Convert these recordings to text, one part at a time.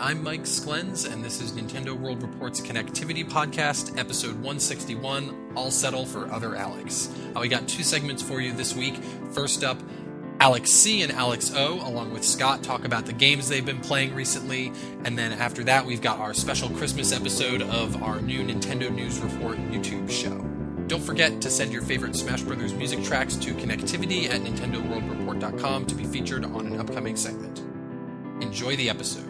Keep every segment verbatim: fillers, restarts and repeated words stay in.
I'm Mike Sklens, and this is Nintendo World Report's Connectivity Podcast, episode one sixty-one, I'll Settle for Other Alex. Uh, we got two segments for you this week. First up, Alex C. and Alex O, along with Scott, talk about the games they've been playing recently. And then after that, we've got our special Christmas episode of our new Nintendo News Report YouTube show. Don't forget to send your favorite Smash Brothers music tracks to connectivity at nintendo world report dot com to be featured on an upcoming segment. Enjoy the episode.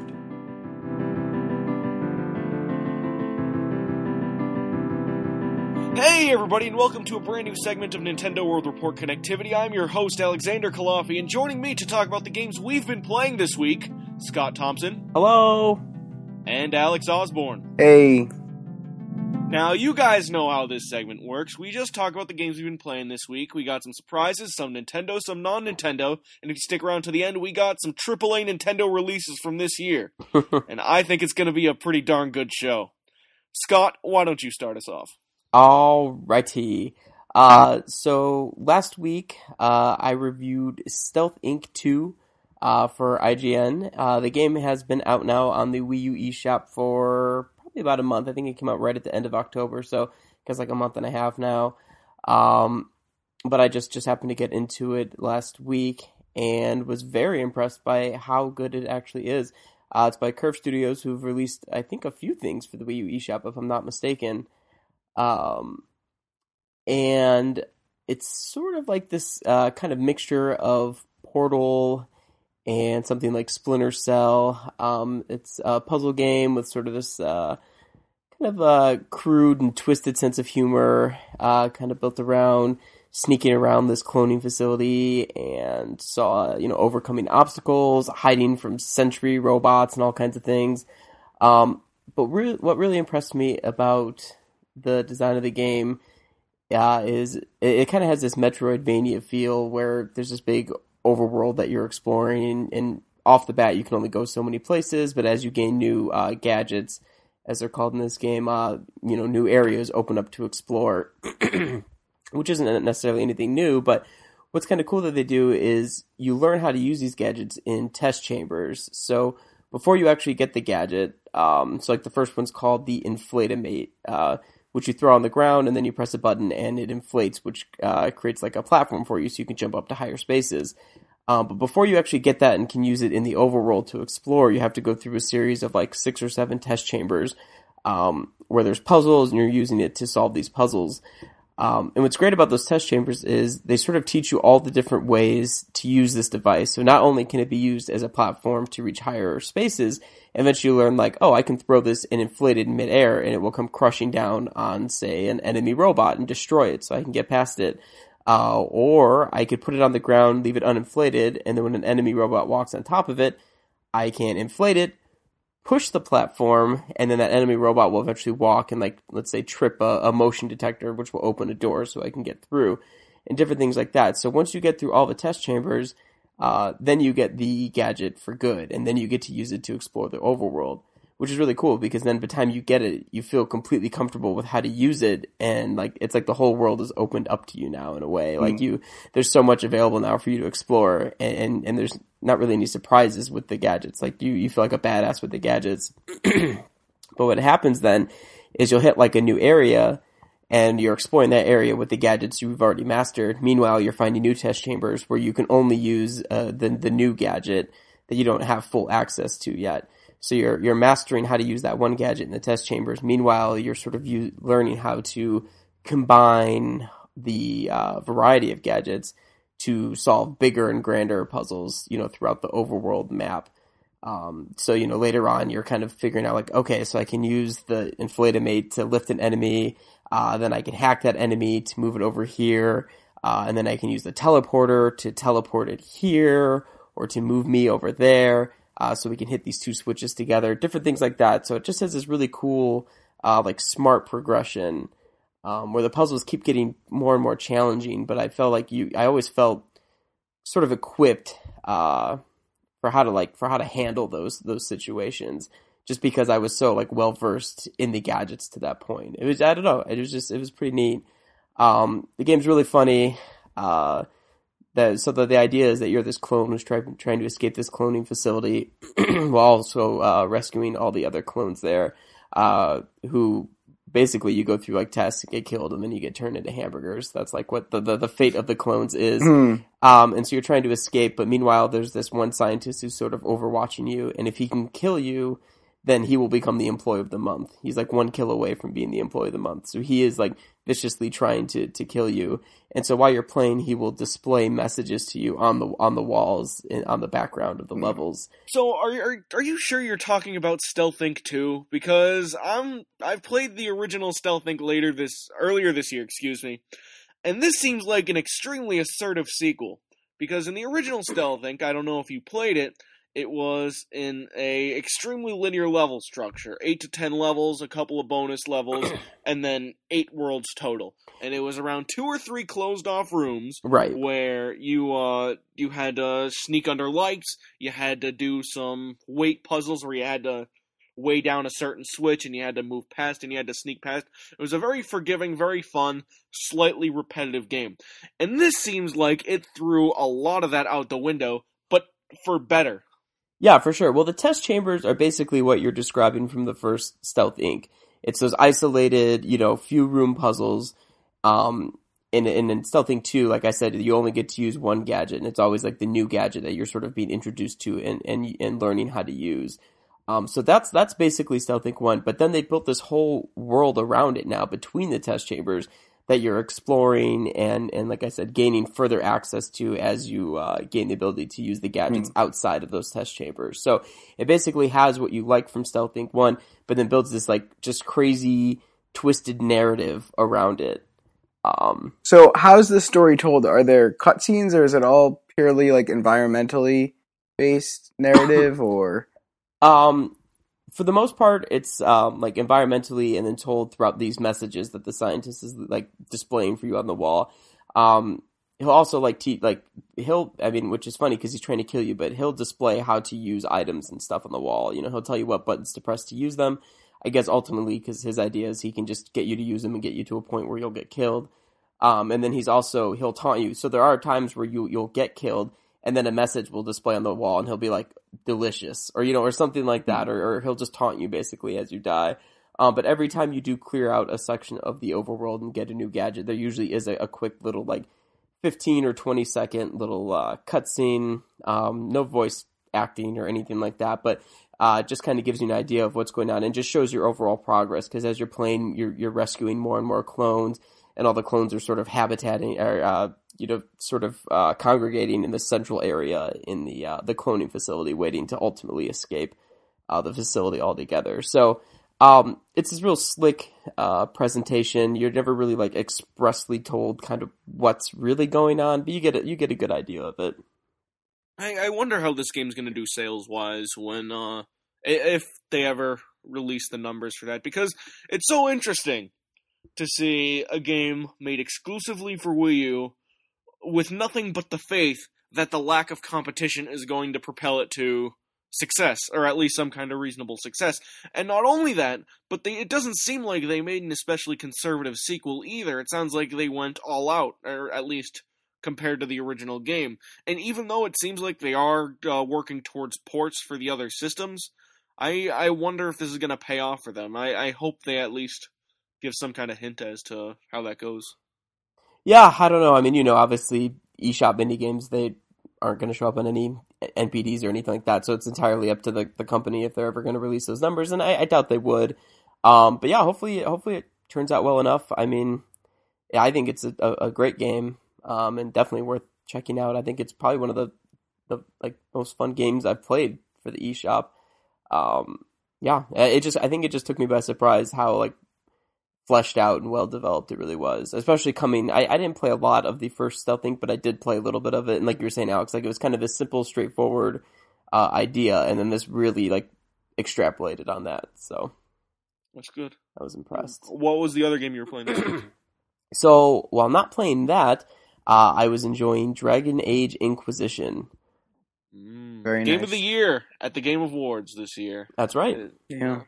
Hey everybody, and welcome to a brand new segment of Nintendo World Report Connectivity. I'm your host, Alexander Kalafi, and joining me to talk about the games we've been playing this week, Scott Thompson. Hello. And Alex Osborne. Hey. Now, you guys know how this segment works. We just talk about the games we've been playing this week. We got some surprises, some Nintendo, some non-Nintendo, and if you stick around to the end, we got some triple A Nintendo releases from this year. And I think it's going to be a pretty darn good show. Scott, why don't you start us off? Alrighty. Uh, so last week, uh, I reviewed Stealth Incorporated two, uh, for I G N. Uh, the game has been out now on the Wii U eShop for probably about a month. I think it came out right at the end of October, so I guess like a month and a half now. Um, but I just, just happened to get into it last week and was very impressed by how good it actually is. Uh, it's by Curve Studios, who've released, I think, a few things for the Wii U eShop, if I'm not mistaken. Um, and it's sort of like this, uh, kind of mixture of Portal and something like Splinter Cell. Um, it's a puzzle game with sort of this, uh, kind of a crude and twisted sense of humor, uh, kind of built around sneaking around this cloning facility and saw, you know, overcoming obstacles, hiding from sentry robots and all kinds of things. Um, but re- what really impressed me about the design of the game uh, is it, it kind of has this Metroidvania feel where there's this big overworld that you're exploring, and, and off the bat you can only go so many places, but as you gain new uh, gadgets, as they're called in this game, uh, you know, new areas open up to explore, which isn't necessarily anything new, but what's kind of cool that they do is you learn how to use these gadgets in test chambers. So before you actually get the gadget, um, so like the first one's called the Inflatimate, uh, which you throw on the ground, and then you press a button and it inflates, which uh, creates like a platform for you so you can jump up to higher spaces. Um, but before you actually get that and can use it in the overworld to explore, you have to go through a series of like six or seven test chambers um, where there's puzzles and you're using it to solve these puzzles. Um, and what's great about those test chambers is they sort of teach you all the different ways to use this device. So not only can it be used as a platform to reach higher spaces, eventually you learn like, oh, I can throw this and inflate it in midair and it will come crushing down on, say, an enemy robot and destroy it so I can get past it. Uh, or I could put it on the ground, leave it uninflated, and then when an enemy robot walks on top of it, I can inflate it, push the platform, and then that enemy robot will eventually walk and, like, let's say, trip a, a motion detector, which will open a door so I can get through, and different things like that. So once you get through all the test chambers, uh, then you get the gadget for good, and then you get to use it to explore the overworld, which is really cool, because then by the time you get it, you feel completely comfortable with how to use it, and, like, it's like the whole world is opened up to you now, in a way. Mm. Like, you, there's so much available now for you to explore, and, and, and there's not really any surprises with the gadgets. Like, you, you feel like a badass with the gadgets. But what happens then is you'll hit, like, a new area, and you're exploring that area with the gadgets you've already mastered. Meanwhile, you're finding new test chambers where you can only use uh, the the new gadget that you don't have full access to yet. So you're you're mastering how to use that one gadget in the test chambers. Meanwhile, you're sort of u- learning how to combine the uh, variety of gadgets to solve bigger and grander puzzles, you know, throughout the overworld map. Um, so, you know, later on, you're kind of figuring out, like, okay, so I can use the Inflatimate to lift an enemy, uh, then I can hack that enemy to move it over here, uh, and then I can use the teleporter to teleport it here, or to move me over there. Uh, so we can hit these two switches together, different things like that. So it just has this really cool, uh, like smart progression, um, where the puzzles keep getting more and more challenging. But I felt like you, I always felt sort of equipped, uh, for how to like, for how to handle those, those situations, just because I was so like well versed in the gadgets to that point. It was, I don't know, it was just, it was pretty neat. Um, the game's really funny. Uh, that so that the idea is that you're this clone who's trying trying to escape this cloning facility while also uh, rescuing all the other clones there, uh, who basically you go through like tests and get killed, and then you get turned into hamburgers. That's like what the the, the fate of the clones is. Mm. Um, and so you're trying to escape, but meanwhile there's this one scientist who's sort of overwatching you, and if he can kill you, then he will become the employee of the month. He's like one kill away from being the employee of the month. So he is like viciously trying to, to kill you. And so while you're playing, he will display messages to you on the on the walls and on the background of the mm. levels. So are are are you sure you're talking about Stealth Inc two? Because I'm I've played the original Stealth Inc later this earlier this year, excuse me. And this seems like an extremely assertive sequel. Because in the original Stealth Inc, I don't know if you played it, it was in a extremely linear level structure. Eight to ten levels, a couple of bonus levels, and then eight worlds total. And it was around two or three closed off rooms, right, where you uh you had to sneak under lights, you had to do some weight puzzles where you had to weigh down a certain switch and you had to move past and you had to sneak past. It was a very forgiving, very fun, slightly repetitive game. And this seems like it threw a lot of that out the window, but for better. Yeah, for sure. Well, the test chambers are basically what you're describing from the first Stealth Inc. It's those isolated, you know, few room puzzles. Um, and, and in Stealth Inc two, like I said, you only get to use one gadget, and it's always like the new gadget that you're sort of being introduced to and, and, and learning how to use. Um, so that's, that's basically Stealth Inc one, but then they built this whole world around it now between the test chambers that you're exploring and, and like I said, gaining further access to as you uh, gain the ability to use the gadgets mm. outside of those test chambers. So it basically has what you like from Stealth Inc one, but then builds this like just crazy twisted narrative around it. Um, so how's the story told? Are there cutscenes, or is it all purely like environmentally based narrative, or? Um, for the most part, it's um, like environmentally and then told throughout these messages that the scientist is like displaying for you on the wall. Um, he'll also like te- like he'll I mean, which is funny because he's trying to kill you, but he'll display how to use items and stuff on the wall. You know, he'll tell you what buttons to press to use them. I guess ultimately because his idea is he can just get you to use them and get you to a point where you'll get killed. Um, and then he's also he'll taunt you. So there are times where you you'll get killed. And then a message will display on the wall, and he'll be like, delicious, or, you know, or something like that, or, or he'll just taunt you, basically, as you die. Um, but every time you do clear out a section of the overworld and get a new gadget, there usually is a, a quick little, like, fifteen or twenty second little uh, cutscene, um, no voice acting or anything like that, but uh, just kind of gives you an idea of what's going on, and just shows your overall progress, because as you're playing, you're, you're rescuing more and more clones, and all the clones are sort of habitating, or, uh, you know, sort of uh, congregating in the central area in the uh, the cloning facility, waiting to ultimately escape uh, the facility altogether. So um, it's this real slick uh, presentation. You're never really like expressly told kind of what's really going on, but you get a, you get a good idea of it. I, I wonder how this game's going to do sales wise when uh, if they ever release the numbers for that, because it's so interesting to see a game made exclusively for Wii U with nothing but the faith that the lack of competition is going to propel it to success, or at least some kind of reasonable success. And not only that, but they, it doesn't seem like they made an especially conservative sequel either. It sounds like they went all out, or at least compared to the original game. And even though it seems like they are uh, working towards ports for the other systems, I, I wonder if this is going to pay off for them. I, I hope they at least give some kind of hint as to how that goes. Yeah, I don't know. I mean, you know, obviously eShop minigames, they aren't going to show up on any N P Ds or anything like that, so it's entirely up to the, the company if they're ever going to release those numbers, and I, I doubt they would. Um, but yeah, hopefully hopefully it turns out well enough. I mean, yeah, I think it's a, a, a great game, um, and definitely worth checking out. I think it's probably one of the, the like most fun games I've played for the eShop. Um, yeah, it just I think it just took me by surprise how like fleshed out and well developed it really was, especially coming I, I didn't play a lot of the first Stealth Inc, but I did play a little bit of it, and like you were saying, Alex, like it was kind of a simple, straightforward uh, idea, and then this really like extrapolated on that, so that's good. I was impressed. What was the other game you were playing? So while not playing that, uh, I was enjoying Dragon Age Inquisition. Mm, Very game nice. of the year at the Game Awards this year. That's right. Yeah.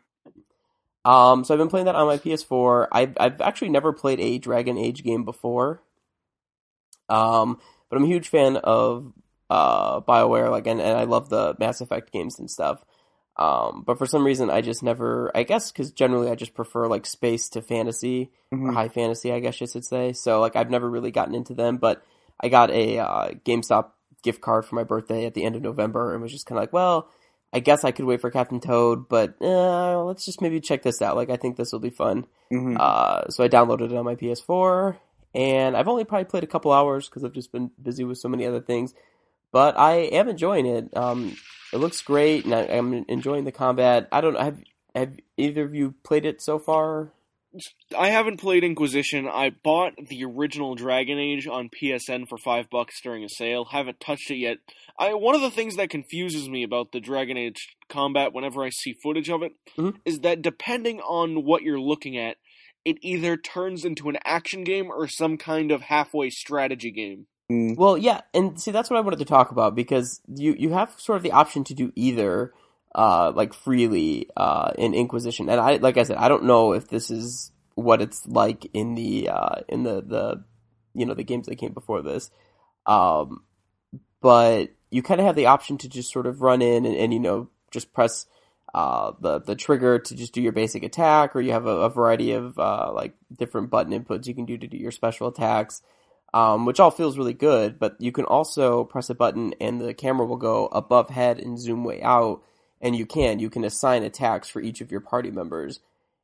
Um, so I've been playing that on my P S four. I've I've actually never played a Dragon Age game before. Um, but I'm a huge fan of uh, BioWare, like, and, and I love the Mass Effect games and stuff. Um, but for some reason, I just never, I guess, because generally I just prefer like space to fantasy Mhm. or high fantasy, I guess you should say. So like I've never really gotten into them, but I got a uh, GameStop gift card for my birthday at the end of November and was just kind of like, well, I guess I could wait for Captain Toad, but uh, let's just maybe check this out. Like I think this will be fun. Mhm. Uh, so I downloaded it on my P S four, and I've only probably played a couple hours because I've just been busy with so many other things. But I am enjoying it. Um, it looks great, and I, I'm enjoying the combat. I don't know. Have have either of you played it so far? I haven't played Inquisition. I bought the original Dragon Age on P S N for five bucks during a sale. Haven't touched it yet. I one of the things that confuses me about the Dragon Age combat whenever I see footage of it Mhm. is that depending on what you're looking at, it either turns into an action game or some kind of halfway strategy game. Mm. Well, yeah, and see, that's what I wanted to talk about because you, you have sort of the option to do either, uh, like freely, uh, in Inquisition. And I, like I said, I don't know if this is what it's like in the, uh, in the, the, you know, the games that came before this. Um, but you kind of have the option to just sort of run in and, and you know, just press, uh, the, the trigger to just do your basic attack, or you have a, a variety of, uh, like different button inputs you can do to do your special attacks. Um, which all feels really good, but you can also press a button and the camera will go above head and zoom way out, and you can. You can assign attacks for each of your party members,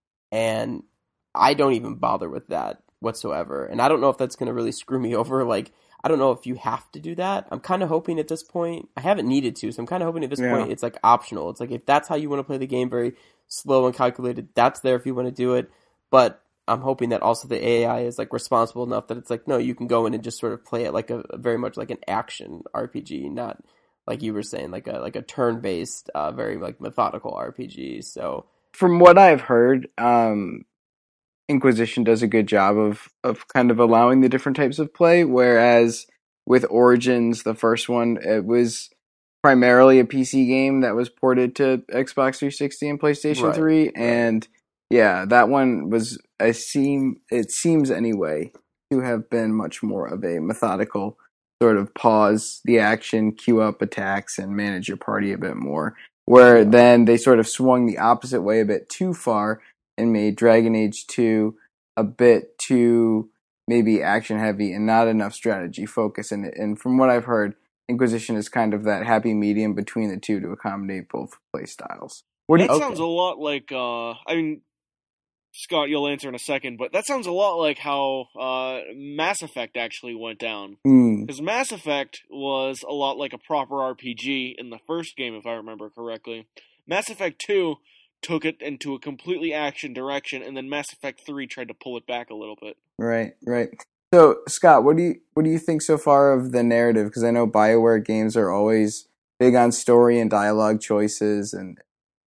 and I don't even bother with that whatsoever, and I don't know if that's going to really screw me over. Like, I don't know if you have to do that. I'm kind of hoping at this point, I haven't needed to, so I'm kind of hoping at this Yeah. point it's like optional. It's like if that's how you want to play the game, very slow and calculated, that's there if you want to do it, but I'm hoping that also the A I is like responsible enough that it's like, no, you can go in and just sort of play it like a, a very much like an action R P G, not like you were saying, like a like a turn based, uh, very like methodical R P G. So From what I've heard, um, Inquisition does a good job of of kind of allowing the different types of play, whereas with Origins, the first one, it was primarily a P C game that was ported to Xbox three sixty and PlayStation Right, three, right. and yeah, that one was I seem it seems anyway to have been much more of a methodical sort of pause the action, queue up attacks, and manage your party a bit more. Where Yeah. then they sort of swung the opposite way a bit too far and made Dragon Age two a bit too maybe action heavy and not enough strategy focus in it. And from what I've heard, Inquisition is kind of that happy medium between the two to accommodate both play styles. What do That you, Okay. sounds a lot like, uh, I mean, Scott, you'll answer in a second, but that sounds a lot like how uh, Mass Effect actually went down. mm, Because Mass Effect was a lot like a proper R P G in the first game, if I remember correctly. Mass Effect two took it into a completely action direction, and then Mass Effect three tried to pull it back a little bit. right, right. So Scott, what do you what do you think so far of the narrative? Because I know BioWare games are always big on story and dialogue choices, and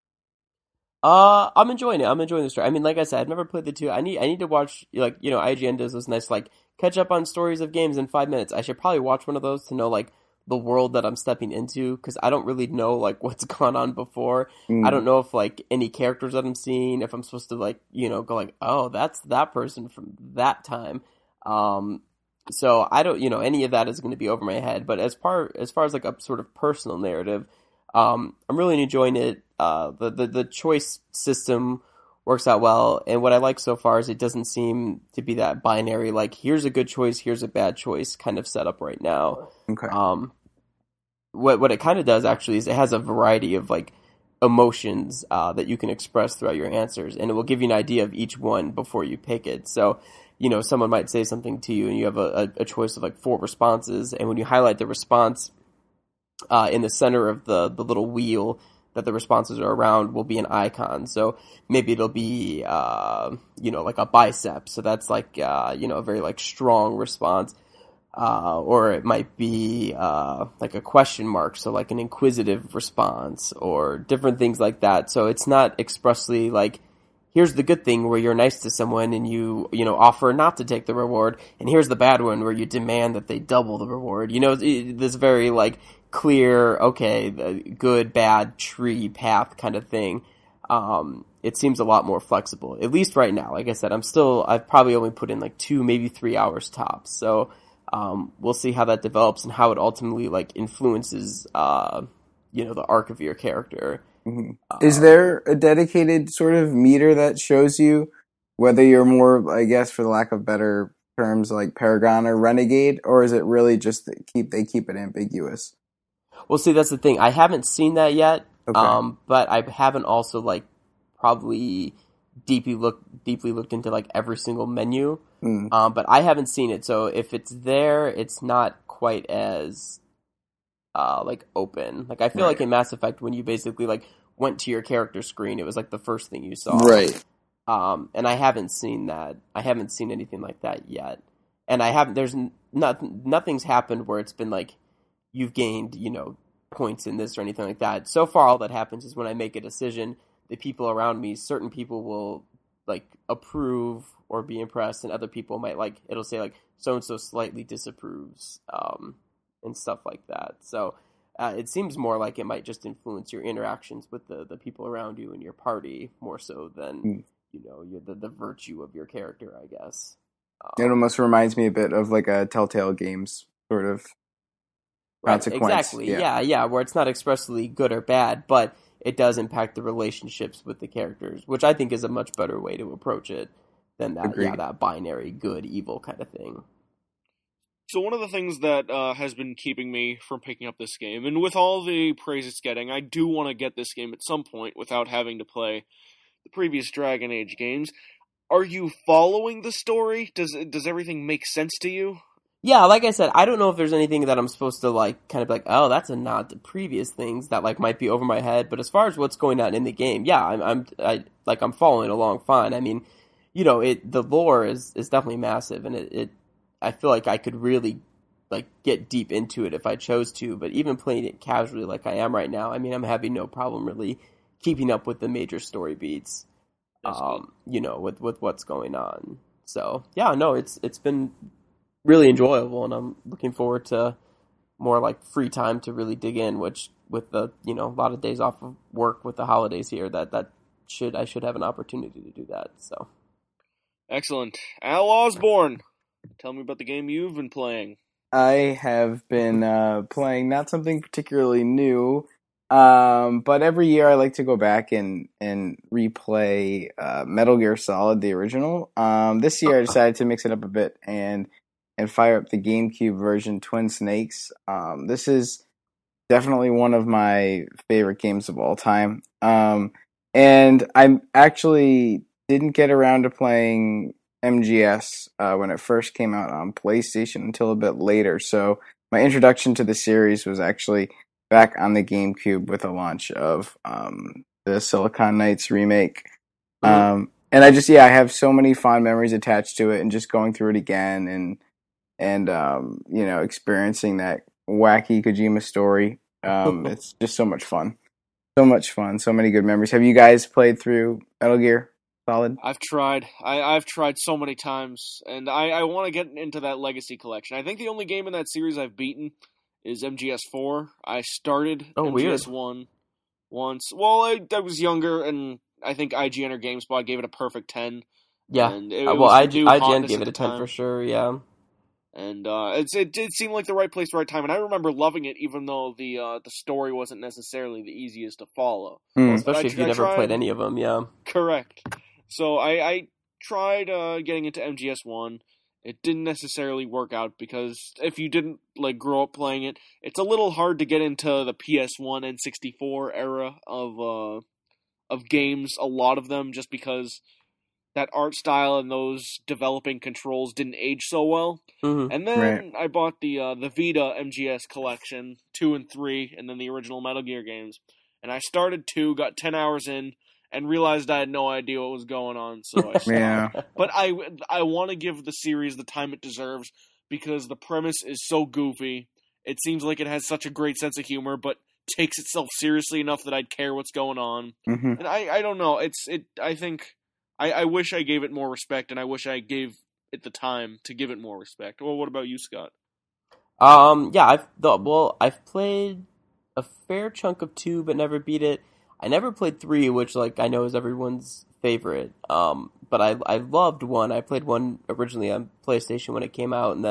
Uh, I'm enjoying it. I'm enjoying the story. I mean, like I said, I've never played the two. I need, I need to watch, like, you know, I G N does those nice, like, catch up on stories of games in five minutes. I should probably watch one of those to know, like, the world that I'm stepping into, because I don't really know, like, what's gone on before. mm, I don't know if, like, any characters that I'm seeing, if I'm supposed to, like, you know, go, like, oh, that's that person from that time. Um, so I don't, you know, any of that is going to be over my head. But as far, as far as, like, a sort of personal narrative, um, I'm really enjoying it. Uh, the, the, the choice system works out well, and what I like so far is it doesn't seem to be that binary, like, here's a good choice, here's a bad choice kind of setup right now. okay, Um, what what it kind of does, actually, is it has a variety of, like, emotions uh, that you can express throughout your answers, and it will give you an idea of each one before you pick it. So, you know, someone might say something to you, and you have a, a, a choice of, like, four responses, and when you highlight the response uh, in the center of the, the little wheel that the responses are around will be an icon. So maybe it'll be, uh, you know, like a bicep. So that's like, uh, you know, a very like strong response. Uh, or it might be, uh, like a question mark. So like an inquisitive response or different things like that. So it's not expressly like, here's the good thing where you're nice to someone and you, you know, offer not to take the reward. And here's the bad one where you demand that they double the reward. You know, it, this very like clear, okay, the good, bad tree path kind of thing. Um, it seems a lot more flexible, at least right now. Like I said, I'm still, I've probably only put in like two, maybe three hours tops. So, Um, we'll see how that develops and how it ultimately like influences, uh, you know, the arc of your character. Mm-hmm. Is there a dedicated sort of meter that shows you whether you're more, I guess, for the lack of better terms, like Paragon or Renegade, or is it really just that keep they keep it ambiguous? Well, see, that's the thing. I haven't seen that yet, Okay. um, but I haven't also like probably deeply look deeply looked into like every single menu. Mm. Um, but I haven't seen it, so if it's there, it's not quite as uh, like open. Like I feel Right. like in Mass Effect, when you basically like went to your character screen, it was like the first thing you saw. Right. Um, and I haven't seen that. I haven't seen anything like that yet. And I haven't. There's not nothing's happened where it's been like you've gained, you know, points in this or anything like that. So far, all that happens is when I make a decision, the people around me, certain people will like approve or be impressed, and other people might like it'll say like so and so slightly disapproves, um, and stuff like that. So uh, it seems more like it might just influence your interactions with the, the people around you and your party more so than Mm. you know your, the the virtue of your character, I guess. It almost reminds me a bit of like a Telltale Games sort of Right, consequence. exactly. Yeah. yeah, yeah, where it's not expressly good or bad, but it does impact the relationships with the characters, which I think is a much better way to approach it than that, Agreed. yeah, that binary good evil kind of thing. So one of the things that uh, has been keeping me from picking up this game, and with all the praise it's getting, I do want to get this game at some point without having to play the previous Dragon Age games. Are you following the story? Does does everything make sense to you? Yeah, like I said, I don't know if there's anything that I'm supposed to like, kind of like, oh, that's a nod to previous things that like might be over my head. But as far as what's going on in the game, yeah, I'm, I'm, I like I'm following along fine. I mean, you know, it the lore is is definitely massive, and it, it I feel like I could really like get deep into it if I chose to. But even playing it casually like I am right now, I mean, I'm having no problem really keeping up with the major story beats. That's Um, you know, with with what's going on. So yeah, no, it's it's been really enjoyable, and I'm looking forward to more like free time to really dig in, which with the, you know, a lot of days off of work with the holidays here, that that should I should have an opportunity to do that. So Excellent. Al Osborne, tell me about the game you've been playing. I have been uh, playing not something particularly new, um, but every year I like to go back and, and replay uh, Metal Gear Solid, the original. Um, this year I decided to mix it up a bit and and fire up the GameCube version, Twin Snakes. Um, this is definitely one of my favorite games of all time. Um, and I actually didn't get around to playing M G S uh, when it first came out on PlayStation until a bit later. So my introduction to the series was actually back on the GameCube with the launch of um, the Silicon Knights remake. Mm-hmm. Um, and I just, yeah, I have so many fond memories attached to it, and just going through it again and, and um, you know, experiencing that wacky Kojima story. Um, it's just so much fun. So much fun. So many good memories. Have you guys played through Metal Gear Solid? I've tried. I, I've tried so many times, and I, I want to get into that Legacy Collection. I think the only game in that series I've beaten is M G S four. I started Oh, M G S weird. one once. Well, I, I was younger, and I think I G N or GameSpot gave it a perfect ten. yeah, And it, Uh, it well, was I the new I G N hotness gave at it a the ten time. for sure. Yeah. And uh, it's, it did seem like the right place, right time. And I remember loving it, even though the uh, the story wasn't necessarily the easiest to follow. Hmm. Especially I if you tr- I never tried- played any of them, yeah. Correct. So I, I tried uh, getting into M G S one. It didn't necessarily work out because if you didn't like grow up playing it, it's a little hard to get into the P S one and sixty-four era of uh, of games. A lot of them, just because that art style and those developing controls didn't age so well. hmm And then Right. I bought the uh, the Vita M G S collection, two and three, and then the original Metal Gear games. And I started two, got ten hours in, and realized I had no idea what was going on, so I stopped. Yeah. But I, I want to give the series the time it deserves, because the premise is so goofy. It seems like it has such a great sense of humor, but takes itself seriously enough that I'd care what's going on. hmm And I, I don't know. It's it. I think I, I wish I gave it more respect, and I wish I gave it the time to give it more respect. Well, what about you, Scott? Um, yeah, I've the, well, I've played a fair chunk of two, but never beat it. I never played three, which like I know is everyone's favorite. Um, but I I loved one. I played one originally on PlayStation when it came out, and then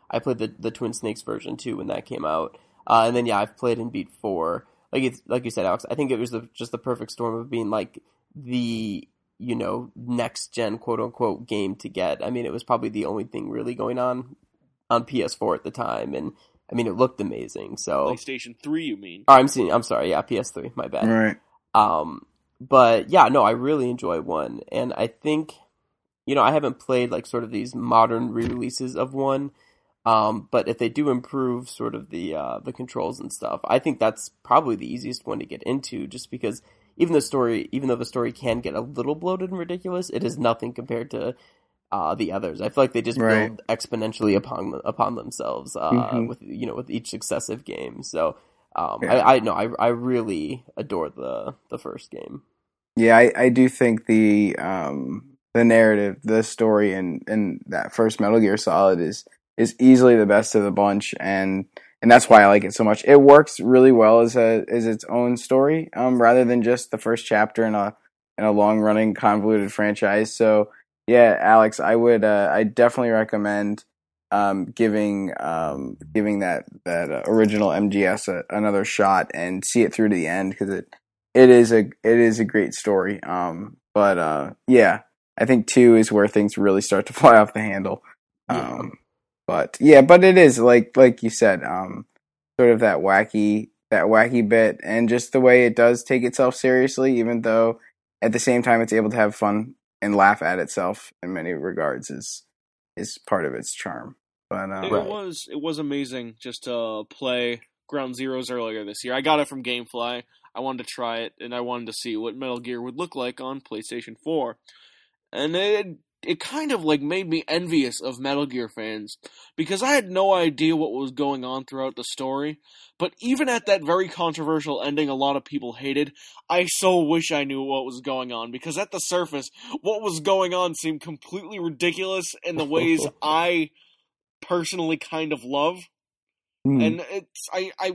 I played the, the Twin Snakes version too when that came out. Uh, and then, yeah, I've played and beat four. Like it's, like you said, Alex, I think it was the, just the perfect storm of being like the, you know, next gen quote unquote game to get. I mean, it was probably the only thing really going on on P S four at the time. And I mean, it looked amazing. So PlayStation three, you mean? Oh, I'm seeing, I'm sorry. Yeah, P S three, my bad. Right. Um, but yeah, no, I really enjoy one. And I think, you know, I haven't played like sort of these modern re-releases of one. Um, but if they do improve sort of the uh, the controls and stuff, I think that's probably the easiest one to get into, just because even the story, even though the story can get a little bloated and ridiculous, it is nothing compared to uh, the others. I feel like they just Right. build exponentially upon upon themselves uh, Mhm. with you know with each successive game. So um, Yeah. I, I no, I I really adore the the first game. Yeah, I, I do think the um the narrative, the story in, in that first Metal Gear Solid is is easily the best of the bunch, and and that's why I like it so much. It works really well as a as its own story, um, rather than just the first chapter in a in a long running convoluted franchise. So yeah, Alex, I would uh, I definitely recommend um, giving um, giving that that uh, original M G S a, another shot and see it through to the end, because it it is a it is a great story. Um, but uh, yeah, I think two is where things really start to fly off the handle. Yeah. Um, but yeah, but it is like like you said, um, sort of that wacky that wacky bit, and just the way it does take itself seriously, even though at the same time it's able to have fun and laugh at itself in many regards, is is part of its charm. But uh, It Right. was it was amazing just to play Ground Zeroes earlier this year. I got it from GameFly. I wanted to try it, and I wanted to see what Metal Gear would look like on PlayStation four. And it it kind of like made me envious of Metal Gear fans, because I had no idea what was going on throughout the story. But even at that very controversial ending a lot of people hated, I so wish I knew what was going on, because at the surface, what was going on seemed completely ridiculous in the ways I personally kind of love. hmm. And it's I I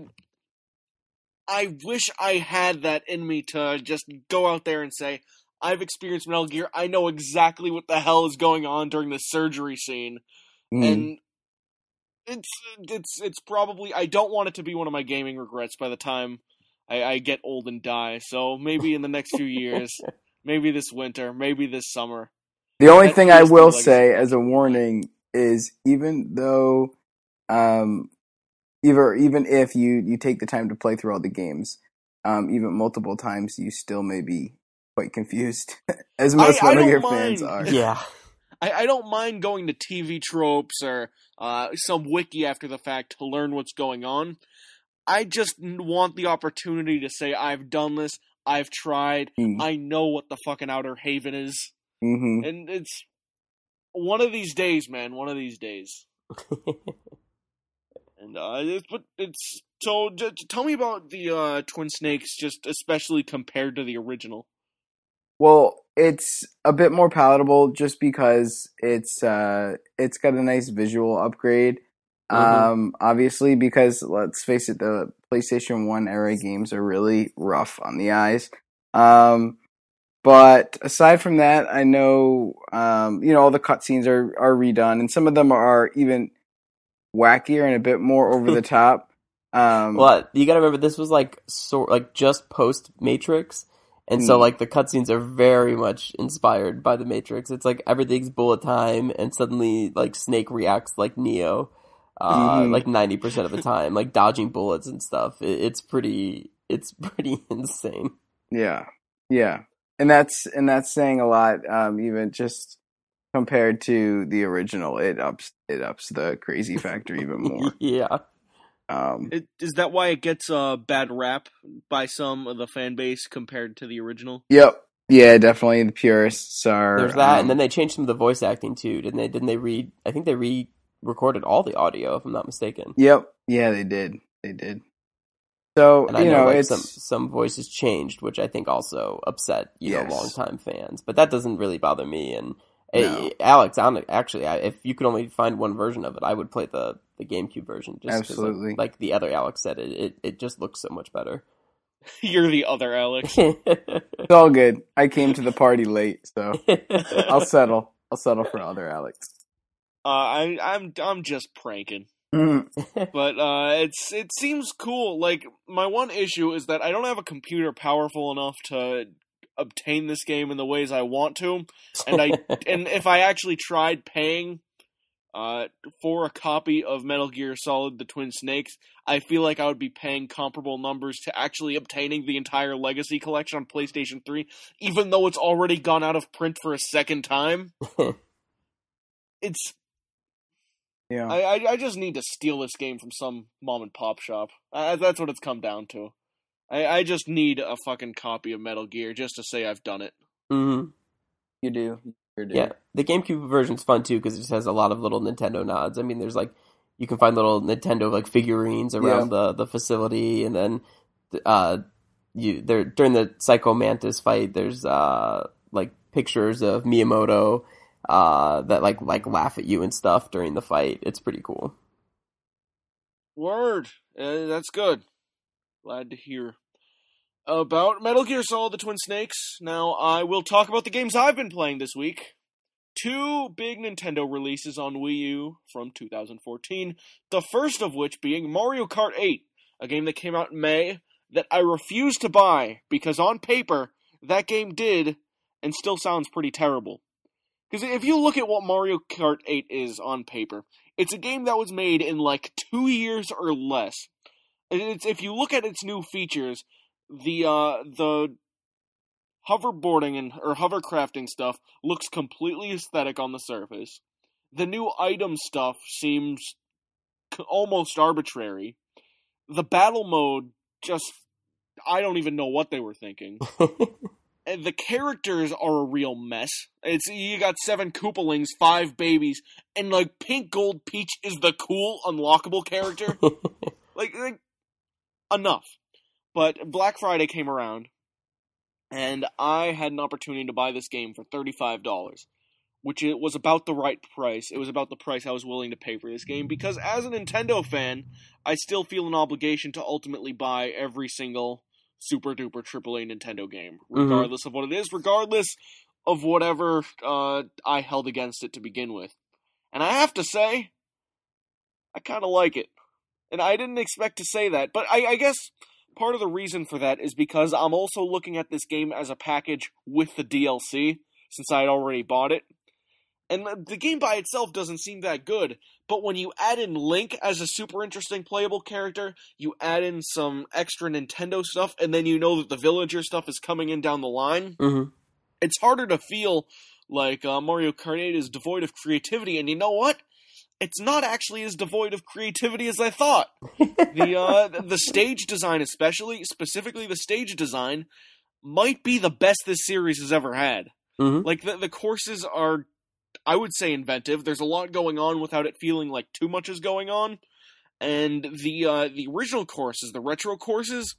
I wish I had that in me to just go out there and say, I've experienced Metal Gear, I know exactly what the hell is going on during the surgery scene. Mm. And it's it's it's probably, I don't want it to be one of my gaming regrets by the time I, I get old and die. So maybe in the next few years, maybe this winter, maybe this summer. The only At thing I least the will legacy say collection. as a warning is, even though, um, either even if you you take the time to play through all the games, um, even multiple times, you still may be quite confused, as most I- I Metal don't Gear fans mind. are. Yeah. I, I don't mind going to T V tropes or uh, some wiki after the fact to learn what's going on. I just n- want the opportunity to say, I've done this, I've tried, Mm. I know what the fucking Outer Haven is. hmm And it's one of these days, man, one of these days. And uh, it's, but it's so. J- j- tell me about the uh, Twin Snakes, just especially compared to the original. Well, it's a bit more palatable just because it's uh, it's got a nice visual upgrade. Mhm. Um, obviously, because let's face it, the PlayStation one era games are really rough on the eyes. Um, but aside from that, I know um, you know, all the cutscenes are are redone, and some of them are even wackier and a bit more over the top. Um, Well, you gotta remember, this was like sort like just post Matrix, and so Hmm. like the cutscenes are very much inspired by the Matrix. It's like everything's bullet time, and suddenly like Snake reacts like Neo, uh, Mhm. like ninety percent of the time, like dodging bullets and stuff. It, it's pretty, it's pretty insane. Yeah, yeah, and that's and that's saying a lot. Um, even just compared to the original, it ups it ups the crazy factor even more. Yeah. Um, It, is that why it gets a bad rap by some of the fan base compared to the original? yep, yeah, definitely the purists are. There's that, um, and then they changed some of the voice acting too, didn't they? Didn't they re? I think they re-recorded all the audio, if I'm not mistaken. Yep, yeah, they did, they did. So And I you know, know, like it's some some voices changed, which I think also upset you Yes. know longtime fans. But that doesn't really bother me. And No. eh, Alex, on actually, I, if you could only find one version of it, I would play the, the GameCube version. Just 'cause, like- Absolutely. like, the other Alex said, it, it it just looks so much better. You're the other Alex. it's all good. I came to the party late, so I'll settle. I'll settle for other Alex. Uh, I, I'm I'm just pranking. Mm. But uh, it's it seems cool. Like, my one issue is that I don't have a computer powerful enough to obtain this game in the ways I want to, and I and if I actually tried paying uh, for a copy of Metal Gear Solid: The Twin Snakes, I feel like I would be paying comparable numbers to actually obtaining the entire Legacy Collection on PlayStation three, even though it's already gone out of print for a second time. It's Yeah. I, I I just need to steal this game from some mom and pop shop. I, that's what it's come down to. I, I just need a fucking copy of Metal Gear just to say I've done it. hmm You do. You do. Yeah, the GameCube version's fun too because it just has a lot of little Nintendo nods. I mean, there's like you can find little Nintendo like figurines around Yeah. the, the facility, and then uh, you there during the Psycho Mantis fight, there's uh like pictures of Miyamoto uh that like like laugh at you and stuff during the fight. It's pretty cool. Word. Uh, that's good. Glad to hear. About Metal Gear Solid: The Twin Snakes. Now, I will talk about the games I've been playing this week. Two big Nintendo releases on Wii U from two thousand fourteen. The first of which being Mario Kart eight, a game that came out in May that I refused to buy because on paper, that game did and still sounds pretty terrible. Because if you look at what Mario Kart eight is on paper, it's a game that was made in like two years or less. It's, if you look at its new features, the uh, the hoverboarding and or hovercrafting stuff looks completely aesthetic on the surface. The new item stuff seems c- almost arbitrary. The battle mode just I don't even know what they were thinking. And the characters are a real mess. It's you got seven Koopalings, five babies, and like Pink Gold Peach is the cool unlockable character. like, like enough. But Black Friday came around, and I had an opportunity to buy this game for thirty-five dollars, which it was about the right price. It was about the price I was willing to pay for this game, because as a Nintendo fan, I still feel an obligation to ultimately buy every single super-duper triple A Nintendo game, regardless mm-hmm. of what it is, regardless of whatever uh, I held against it to begin with. And I have to say, I kind of like it. And I didn't expect to say that, but I, I guess part of the reason for that is because I'm also looking at this game as a package with the D L C, since I had already bought it. And the game by itself doesn't seem that good, but when you add in Link as a super interesting playable character, you add in some extra Nintendo stuff, and then you know that the villager stuff is coming in down the line, mm-hmm. it's harder to feel like uh, Mario Kart eight is devoid of creativity, and you know what? It's not actually as devoid of creativity as I thought. the uh, the stage design especially, specifically the stage design, might be the best this series has ever had. Mm-hmm. Like, the, the courses are, I would say, inventive. There's a lot going on without it feeling like too much is going on. And the uh, the original courses, the retro courses,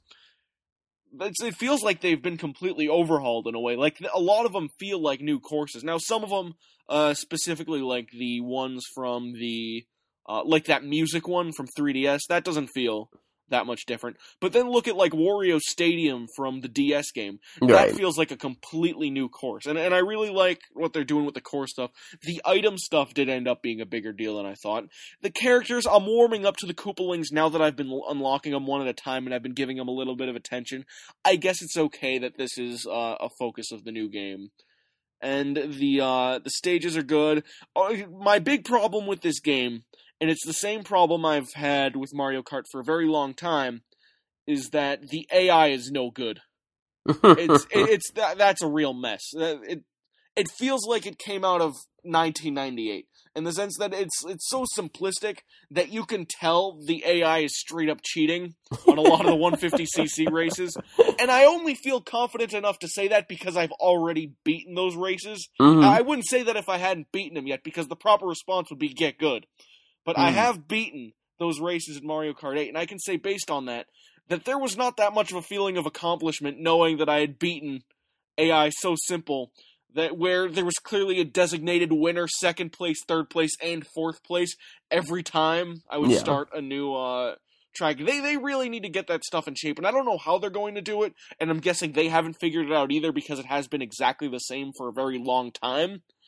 it's, it feels like they've been completely overhauled in a way. Like, a lot of them feel like new courses. Now, some of them, uh, specifically like the ones from the, uh, like that music one from three D S, that doesn't feel that much different. But then look at like Wario Stadium from the D S game. Right. That feels like a completely new course. And and I really like what they're doing with the core stuff. The item stuff did end up being a bigger deal than I thought. The characters, I'm warming up to the Koopalings now that I've been unlocking them one at a time and I've been giving them a little bit of attention. I guess it's okay that this is uh, a focus of the new game. And the uh, the stages are good. Uh, my big problem with this game, and it's the same problem I've had with Mario Kart for a very long time, is that the A I is no good. it's it, it's that that's a real mess. It it feels like it came out of nineteen ninety-eight in the sense that it's it's so simplistic that you can tell the A I is straight up cheating on a lot of the one fifty c c races. And I only feel confident enough to say that because I've already beaten those races. Mm-hmm. I wouldn't say that if I hadn't beaten them yet, because the proper response would be get good. But mm. I have beaten those races in Mario Kart eight, and I can say based on that, that there was not that much of a feeling of accomplishment knowing that I had beaten A I so simple that where there was clearly a designated winner, second place, third place, and fourth place every time I would yeah. start a new uh, track. They they really need to get that stuff in shape, and I don't know how they're going to do it, and I'm guessing they haven't figured it out either because it has been exactly the same for a very long time.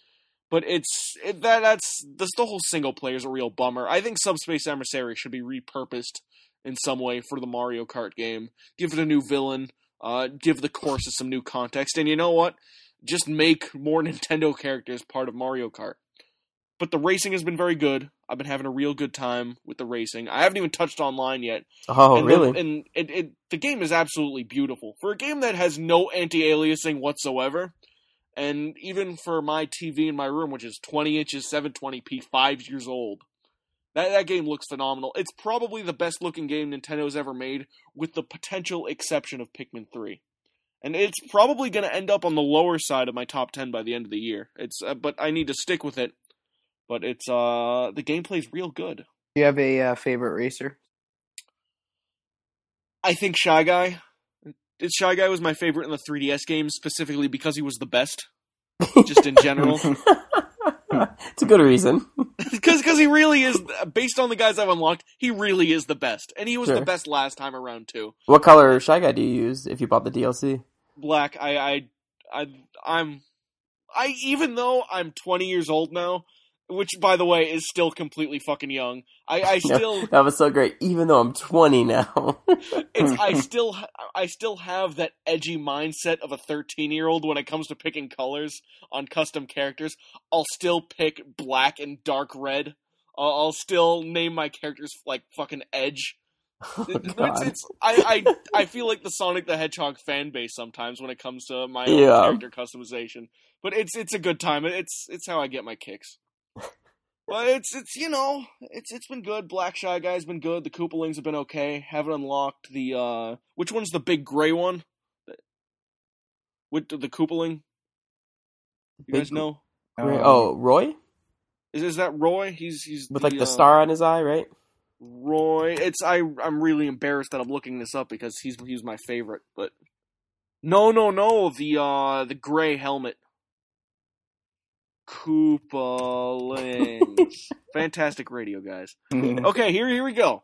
But it's it, that that's this, the whole single player is a real bummer. I think Subspace Emissary should be repurposed in some way for the Mario Kart game. Give it a new villain. Uh, give the courses some new context. And you know what? Just make more Nintendo characters part of Mario Kart. But the racing has been very good. I've been having a real good time with the racing. I haven't even touched online yet. Oh, and really? The, and it, it, the game is absolutely beautiful. For a game that has no anti-aliasing whatsoever, and even for my T V in my room, which is twenty inches, seven twenty p, five years old, that, that game looks phenomenal. It's probably the best-looking game Nintendo's ever made, with the potential exception of Pikmin three. And it's probably going to end up on the lower side of my top ten by the end of the year. It's uh, But I need to stick with it. But it's uh the gameplay's real good. Do you have a uh, favorite racer? I think Shy Guy. It's Shy Guy was my favorite in the three D S games, specifically because he was the best. Just in general. It's a good reason. Because he really is, based on the guys I've unlocked, he really is the best. And he was Sure. the best last time around, too. What color Shy Guy do you use if you bought the D L C? Black, I, I, I, I'm, I, even though I'm twenty years old now, which, by the way, is still completely fucking young, I, I still... That was so great, even though I'm twenty now. it's, I still I still have that edgy mindset of a thirteen-year-old when it comes to picking colors on custom characters. I'll still pick black and dark red. I'll, I'll still name my characters like fucking Edge. Oh, It's, God. it's I, I I feel like the Sonic the Hedgehog fan base sometimes when it comes to my own Yeah. character customization. But it's it's a good time. It's it's how I get my kicks. But it's it's you know it's it's been good. Black Shy Guy's been good. The Koopalings have been okay. Haven't unlocked the uh which one's the big gray one? With the, the Koopaling? You Big guys know? Right. Oh, Roy? Is is that Roy? He's he's With like the uh, star on his eye, right? Roy. It's I I'm really embarrassed that I'm looking this up because he's he's my favorite. But no no no the uh the gray helmet. Koopalings. Fantastic radio, guys. Okay, here here we go.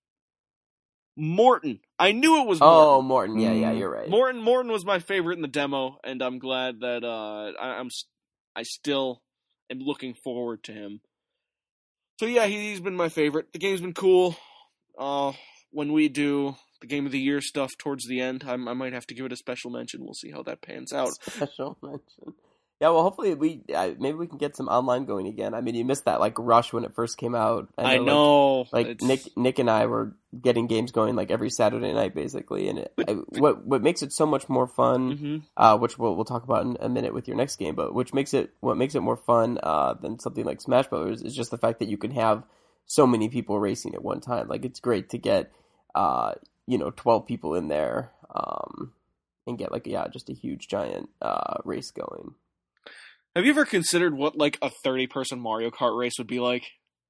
Morton. I knew it was Morton. Oh, Morton. Yeah, yeah, you're right. Morton Morton was my favorite in the demo, and I'm glad that uh, I, I'm I still am looking forward to him. So yeah, he, he's been my favorite. The game's been cool. Uh, when we do the Game of the Year stuff towards the end, I, I might have to give it a special mention. We'll see how that pans out. Special mention. Yeah, well, hopefully we uh, maybe we can get some online going again. I mean, you missed that like rush when it first came out. I know. know. Like, like It's- Nick, Nick and I were getting games going like every Saturday night, basically. And it, I, what what makes it so much more fun, Mhm. uh, which we'll we'll talk about in a minute with your next game, but which makes it what makes it more fun uh, than something like Smash Brothers is just the fact that you can have so many people racing at one time. Like it's great to get uh, you know twelve people in there um, and get like yeah just a huge giant uh, race going. Have you ever considered what like a thirty-person Mario Kart race would be like?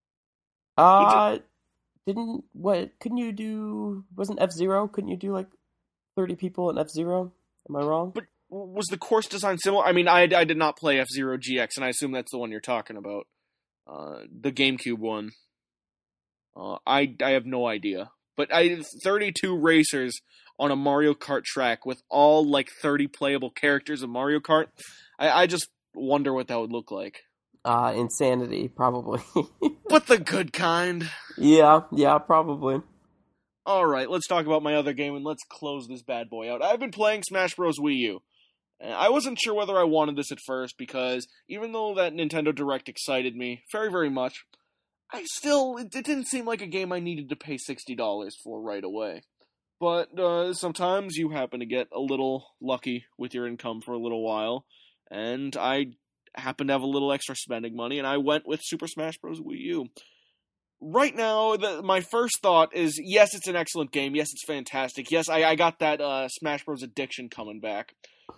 Uh, didn't what? Couldn't you do? Wasn't F Zero? Couldn't you do like thirty people in F Zero? Am I wrong? But was the course design similar? I mean, I, I did not play F-Zero G X, and I assume that's the one you're talking about. Uh, the GameCube one. Uh, I I have no idea. But I thirty-two racers on a Mario Kart track with all like thirty playable characters of Mario Kart. I, I just wonder what that would look like. Uh, insanity, probably. But the good kind. yeah, yeah, probably. Alright, let's talk about my other game and let's close this bad boy out. I've been playing Smash Bros. Wii U. And I wasn't sure whether I wanted this at first because even though that Nintendo Direct excited me very, very much, I still, it, it didn't seem like a game I needed to pay sixty dollars for right away. But uh, sometimes you happen to get a little lucky with your income for a little while, and I happened to have a little extra spending money, and I went with Super Smash Bros. Wii U. Right now, the, my first thought is, yes, it's an excellent game. Yes, it's fantastic. Yes, I, I got that uh, Smash Bros. Addiction coming back.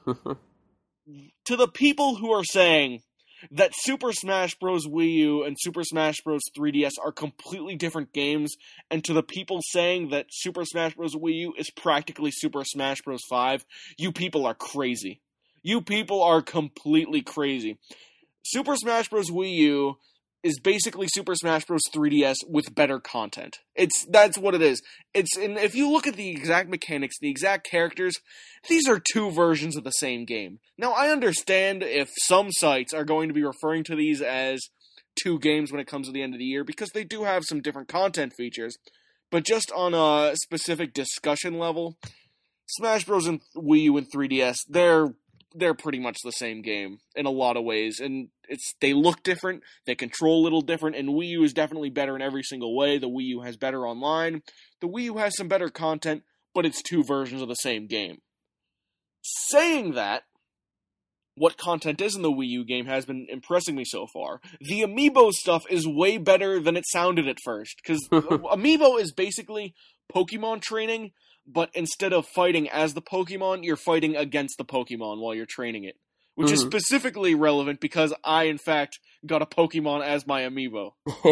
To the people who are saying that Super Smash Bros. Wii U and Super Smash Bros. three D S are completely different games, and to the people saying that Super Smash Bros. Wii U is practically Super Smash Bros. five, you people are crazy. You people are completely crazy. Super Smash Bros. Wii U is basically Super Smash Bros. three D S with better content. It's that's what it is. It's and if you look at the exact mechanics, the exact characters, these are two versions of the same game. Now, I understand if some sites are going to be referring to these as two games when it comes to the end of the year, because they do have some different content features, but just on a specific discussion level, Smash Bros. And Wii U and three D S, they're they're pretty much the same game in a lot of ways, and it's they look different, they control a little different, and Wii U is definitely better in every single way. The Wii U has better online, the Wii U has some better content, but it's two versions of the same game. Saying that, what content is in the Wii U game has been impressing me so far. The Amiibo stuff is way better than it sounded at first, because Amiibo is basically Pokemon training, but instead of fighting as the Pokemon, you're fighting against the Pokemon while you're training it. Which mm-hmm. is specifically relevant because I, in fact, got a Pokemon as my Amiibo.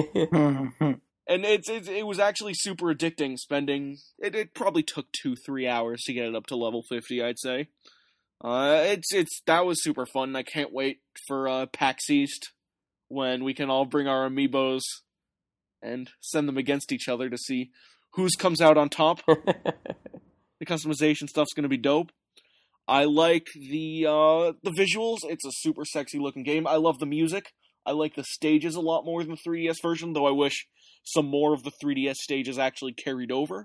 And it's, it's it was actually super addicting spending... It, it probably took two, three hours to get it up to level fifty, I'd say. Uh, it's it's that was super fun. I can't wait for uh, PAX East, when we can all bring our Amiibos and send them against each other to see whose comes out on top. The customization stuff's gonna be dope. I like the uh, the visuals. It's a super sexy looking game. I love the music. I like the stages a lot more than the three D S version, though I wish some more of the three D S stages actually carried over.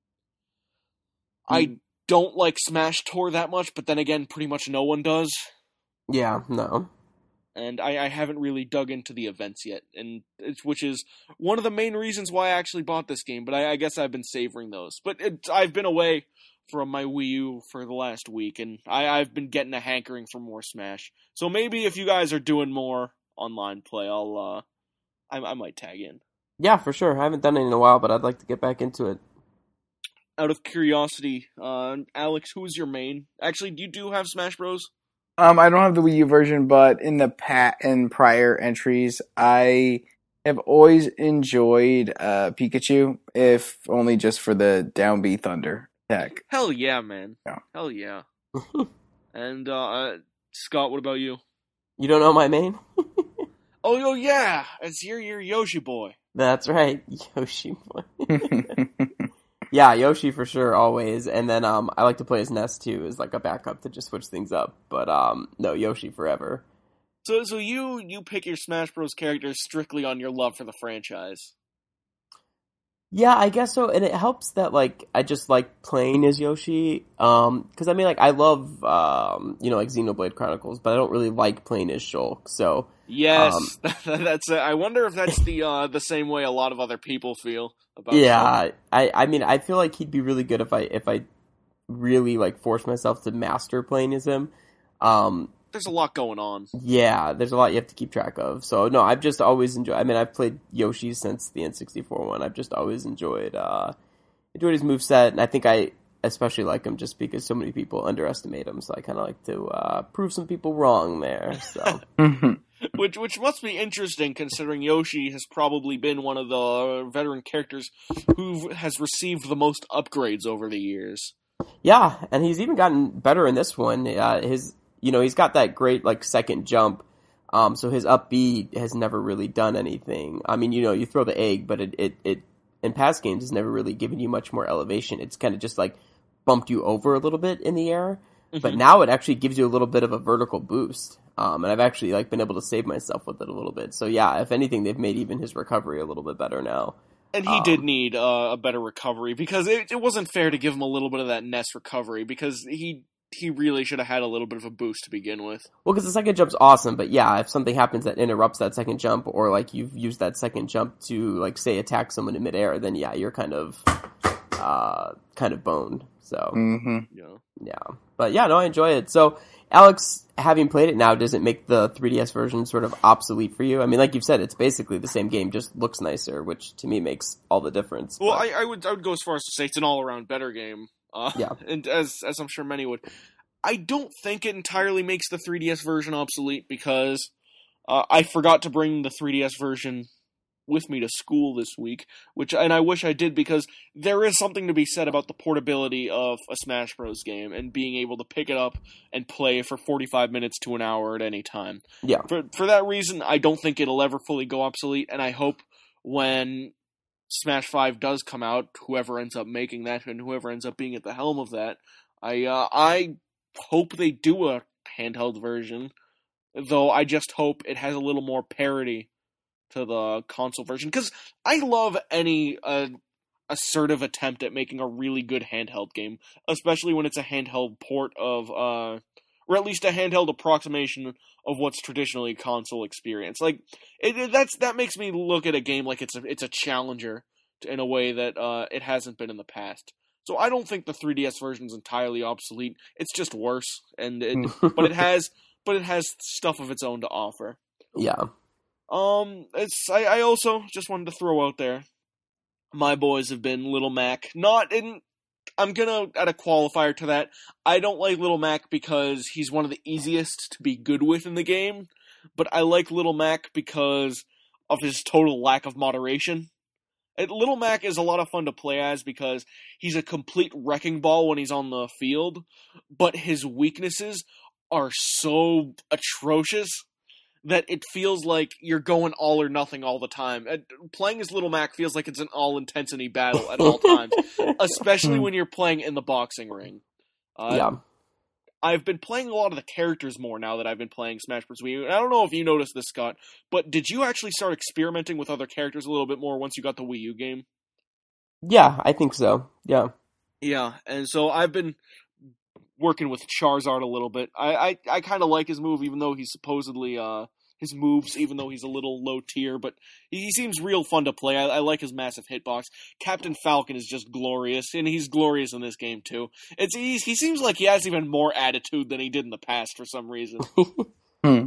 Mm. I don't like Smash Tour that much, but then again, pretty much no one does. Yeah, no. And I, I haven't really dug into the events yet, and it's, which is one of the main reasons why I actually bought this game, but I, I guess I've been savoring those. But it, I've been away from my Wii U for the last week, and I, I've been getting a hankering for more Smash. So maybe if you guys are doing more online play, I'll, uh, I, I might tag in. Yeah, for sure. I haven't done it in a while, but I'd like to get back into it. Out of curiosity, uh, Alex, who is your main? Actually, do you do have Smash Bros? Um, I don't have the Wii U version, but in the pat in prior entries, I have always enjoyed uh, Pikachu, if only just for the down B Thunder attack. Hell yeah, man! Yeah. Hell yeah! And uh, Scott, what about you? You don't know my main? oh, oh yeah, it's your your Yoshi boy. That's right, Yoshi boy. Yeah, Yoshi for sure, always. And then um, I like to play as Ness too, as like a backup to just switch things up. But um, no, Yoshi forever. So, so you you pick your Smash Bros. Characters strictly on your love for the franchise. Yeah, I guess so, and it helps that like I just like playing as Yoshi. Um, because I mean, like I love um, you know, like Xenoblade Chronicles, but I don't really like playing as Shulk. So yes, um, that's. Uh, I wonder if that's the uh, the same way a lot of other people feel about. Yeah, Shulk. I I mean, I feel like he'd be really good if I if I really like force myself to master playing as him. Um. There's a lot going on. Yeah, there's a lot you have to keep track of. So, no, I've just always enjoyed... I mean, I've played Yoshi since the N sixty-four one. I've just always enjoyed uh, enjoyed his moveset, and I think I especially like him just because so many people underestimate him, so I kind of like to uh, prove some people wrong there. So, which which must be interesting, considering Yoshi has probably been one of the veteran characters who has received the most upgrades over the years. Yeah, and he's even gotten better in this one. Uh, his... You know, he's got that great, like, second jump, um, so his up B has never really done anything. I mean, you know, you throw the egg, but it, it, it in past games has never really given you much more elevation. It's kind of just, like, bumped you over a little bit in the air, mm-hmm. but now it actually gives you a little bit of a vertical boost, um, and I've actually, like, been able to save myself with it a little bit. So, yeah, if anything, they've made even his recovery a little bit better now. And he um, did need uh, a better recovery, because it, it wasn't fair to give him a little bit of that Ness recovery, because he... he really should have had a little bit of a boost to begin with. Well, because the second jump's awesome, but yeah, if something happens that interrupts that second jump, or like you've used that second jump to, like, say, attack someone in midair, then yeah, you're kind of, uh, kind of boned. So, mm-hmm. yeah, yeah, but yeah, no, I enjoy it. So, Alex, having played it now, does it make the three D S version sort of obsolete for you? I mean, like you've said, it's basically the same game, just looks nicer, which to me makes all the difference. Well, but... I, I would I would go as far as to say it's an all-around better game. Uh, yeah, and as as I'm sure many would. I don't think it entirely makes the three D S version obsolete, because uh, I forgot to bring the three D S version with me to school this week, which and I wish I did, because there is something to be said about the portability of a Smash Bros. Game and being able to pick it up and play for forty-five minutes to an hour at any time. Yeah. For for that reason, I don't think it'll ever fully go obsolete, and I hope when Smash five does come out, whoever ends up making that and whoever ends up being at the helm of that, I uh, I hope they do a handheld version, though I just hope it has a little more parity to the console version, because I love any uh, assertive attempt at making a really good handheld game, especially when it's a handheld port of, uh, or at least a handheld approximation of what's traditionally a console experience. Like, it, it, that's that makes me look at a game like it's a, it's a challenger in a way that uh, it hasn't been in the past. So I don't think the three D S version is entirely obsolete. It's just worse, and it, but it has but it has stuff of its own to offer. Yeah. Um, it's I, I also just wanted to throw out there, my boys have been Little Mac. Not in, I'm gonna add a qualifier to that. I don't like Little Mac because he's one of the easiest to be good with in the game, but I like Little Mac because of his total lack of moderation. And Little Mac is a lot of fun to play as because he's a complete wrecking ball when he's on the field, but his weaknesses are so atrocious that it feels like you're going all or nothing all the time. And playing as Little Mac feels like it's an all-intensity battle at all times, especially when you're playing in the boxing ring. Uh, yeah. I've been playing a lot of the characters more now that I've been playing Smash Bros. Wii U. And I don't know if you noticed this, Scott, but did you actually start experimenting with other characters a little bit more once you got the Wii U game? Yeah, I think so. Yeah. Yeah, and so I've been working with Charizard a little bit. I I, I kind of like his move, even though he's supposedly uh his moves, even though he's a little low tier, but he, he seems real fun to play. I, I like his massive hitbox. Captain Falcon is just glorious, and he's glorious in this game too. It's he's, he seems like he has even more attitude than he did in the past for some reason. Hmm.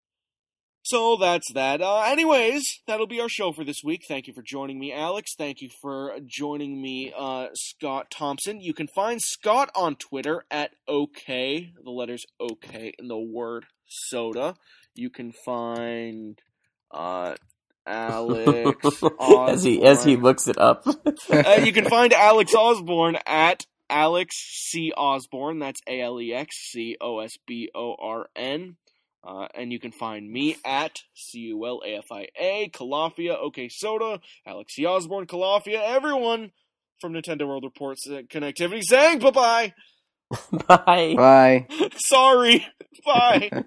So that's that. Uh, anyways, that'll be our show for this week. Thank you for joining me, Alex. Thank you for joining me, uh, Scott Thompson. You can find Scott on Twitter at OK, the letters OK in the word soda. You can find uh, Alex Osborne. as he as he looks it up. uh, you can find Alex Osborne at Alex C. Osborne. That's A L E X C O S B O R N. Uh, and you can find me at C U L A F I A, Calafia, OK Soda, Alex C. Osborne, Calafia, everyone from Nintendo World Reports uh, Connectivity saying bye-bye. Bye. Bye. Sorry. Bye.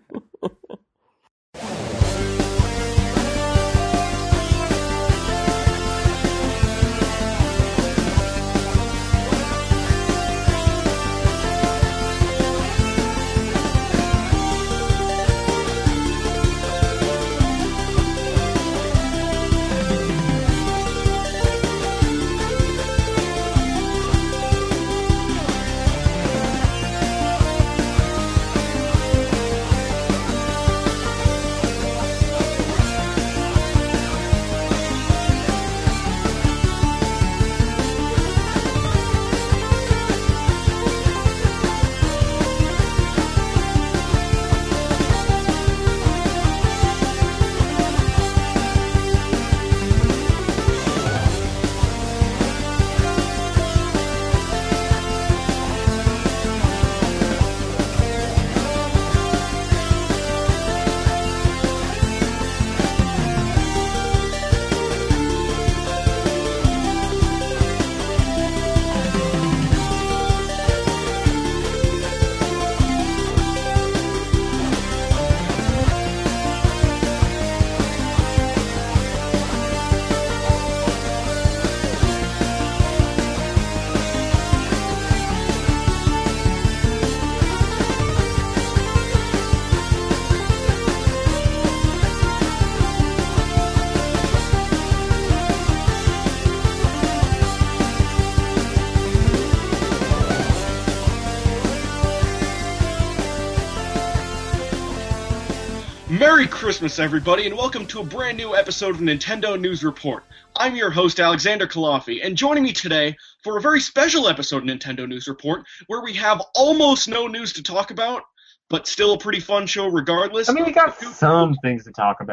Merry Christmas, everybody, and welcome to a brand new episode of Nintendo News Report. I'm your host, Alexander Kalafi, and joining me today for a very special episode of Nintendo News Report, where we have almost no news to talk about, but still a pretty fun show regardless. I mean, we got some things to talk about.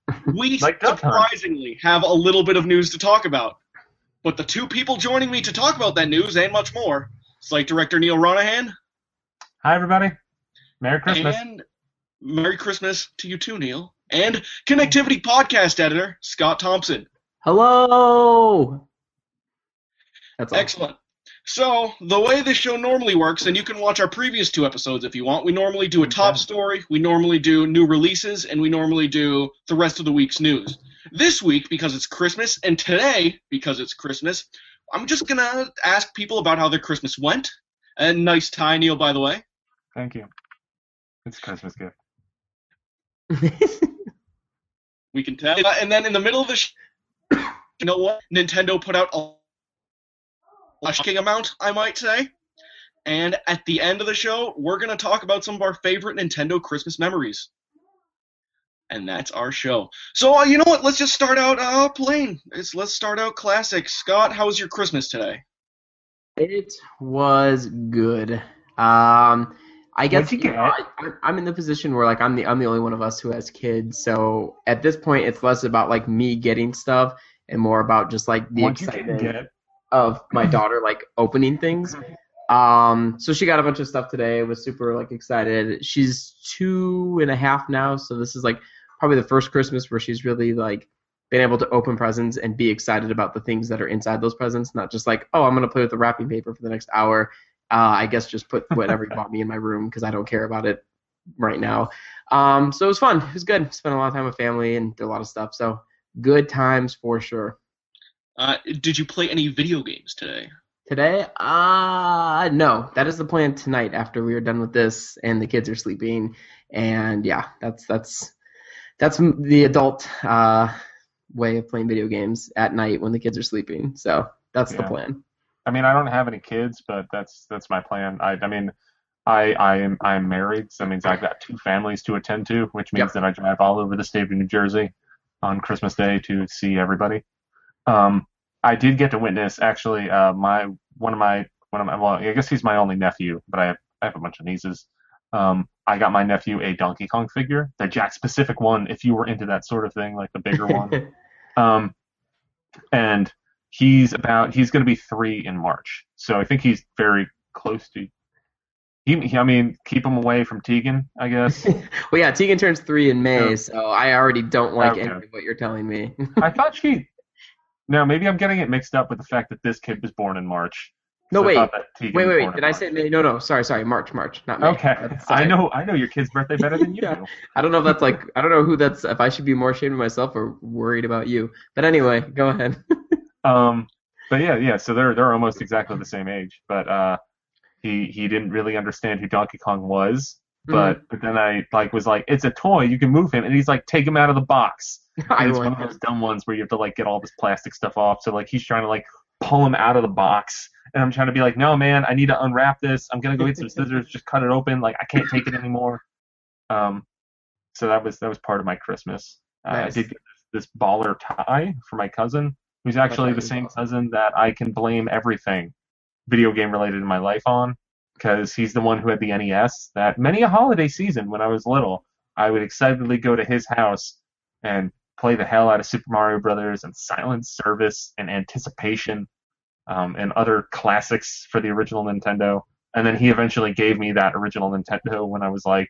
we Like Duck Hunt. surprisingly have a little bit of news to talk about. But the two people joining me to talk about that news and much more, Site Director Neil Ronahan. Hi, everybody. Merry Christmas. And Merry Christmas to you too, Neil. And Connectivity Podcast Editor, Scott Thompson. Hello! That's all. Excellent. So, the way this show normally works, and you can watch our previous two episodes if you want, we normally do a top story, we normally do new releases, and we normally do the rest of the week's news. This week, because it's Christmas, and today, because it's Christmas, I'm just going to ask people about how their Christmas went. And nice tie, Neil, by the way. Thank you. It's a Christmas gift. We can tell. Uh, and then in the middle of the sh- you know what? Nintendo put out a shocking amount, I might say. And at the end of the show, we're going to talk about some of our favorite Nintendo Christmas memories. And that's our show. So, uh, you know what? Let's just start out uh, plain. It's, let's start out classic. Scott, how was your Christmas today? It was good. Um, I guess What'd you you know, I, I'm in the position where like I'm the I'm the only one of us who has kids. So at this point, it's less about like me getting stuff and more about just like the What you can excitement get. of my daughter like opening things. Um, so she got a bunch of stuff today. Was super like excited. She's two and a half now, so this is like probably the first Christmas where she's really like been able to open presents and be excited about the things that are inside those presents, not just like, oh, I'm gonna play with the wrapping paper for the next hour. Uh, I guess just put whatever you bought me in my room because I don't care about it right now. Um, so it was fun. It was good. Spent a lot of time with family and did a lot of stuff. So good times for sure. Uh, did you play any video games today? Today? Uh, no. That is the plan tonight after we are done with this and the kids are sleeping. And yeah, that's that's that's the adult uh, way of playing video games at night when the kids are sleeping. So that's Yeah. the plan. I mean, I don't have any kids, but that's that's my plan. I, I mean, I I am I'm married, so that means I've got two families to attend to, which means Yep. that I drive all over the state of New Jersey on Christmas Day to see everybody. Um, I did get to witness actually uh, my one of my one of my well, I guess he's my only nephew, but I have I have a bunch of nieces. Um, I got my nephew a Donkey Kong figure, the Jack specific one, if you were into that sort of thing, like the bigger one. Um, and he's about he's going to be three in March, so I think he's very close to. He, he, I mean, keep him away from Tegan, I guess. Well, yeah, Tegan turns three in May, Yeah. so I already don't like Okay. any of what you're telling me. I thought she. No, maybe I'm getting it mixed up with the fact that this kid was born in March. No, So I wait. thought that Tegan wait, was wait, born wait. in Did I March. say May? No, no. Sorry, sorry. March, March, not May. Okay, That's- I sorry. know, I know your kid's birthday better than you Yeah. do. I don't know if that's like, I don't know who that's, if I should be more ashamed of myself or worried about you. But anyway, go ahead. Um, but yeah, yeah. So they're they're almost exactly the same age. But uh, he he didn't really understand who Donkey Kong was. But Mm-hmm. but then I like was like, it's a toy, you can move him, and he's like, take him out of the box. I And it's like one of it. those dumb ones where you have to like get all this plastic stuff off. So like he's trying to like pull him out of the box, and I'm trying to be like, no man, I need to unwrap this. I'm gonna go get some scissors, just cut it open. Like I can't take it anymore. Um, so that was that was part of my Christmas. Uh, Nice. I did get this, this baller tie for my cousin, who's actually the That's same awesome. cousin that I can blame everything video game related in my life on, because he's the one who had the N E S. That many a holiday season when I was little, I would excitedly go to his house and play the hell out of Super Mario Brothers and Silent Service and Anticipation, um, and other classics for the original Nintendo. And then he eventually gave me that original Nintendo when I was like,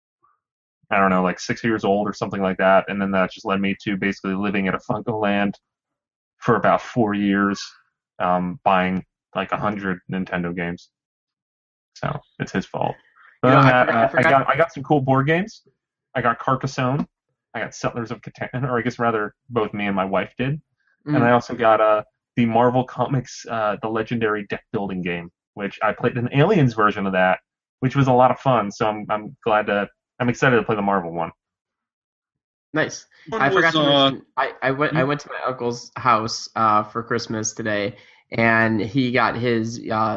I don't know, like six years old or something like that. And then that just led me to basically living at a Funko Land for about four years, um, buying like a hundred Nintendo games. So it's his fault. But You know, other than I that, forgot- I uh, I forgot- got I got some cool board games. I got Carcassonne. I got Settlers of Catan, or I guess rather both me and my wife did. Mm. And I also got uh, the Marvel Comics, uh, the Legendary Deck Building game, which I played an Aliens version of that, which was a lot of fun. So I'm I'm glad to I'm excited to play the Marvel one. Nice. One I forgot was, to uh, mention, I, I went I went to my uncle's house uh, for Christmas today, and he got his uh,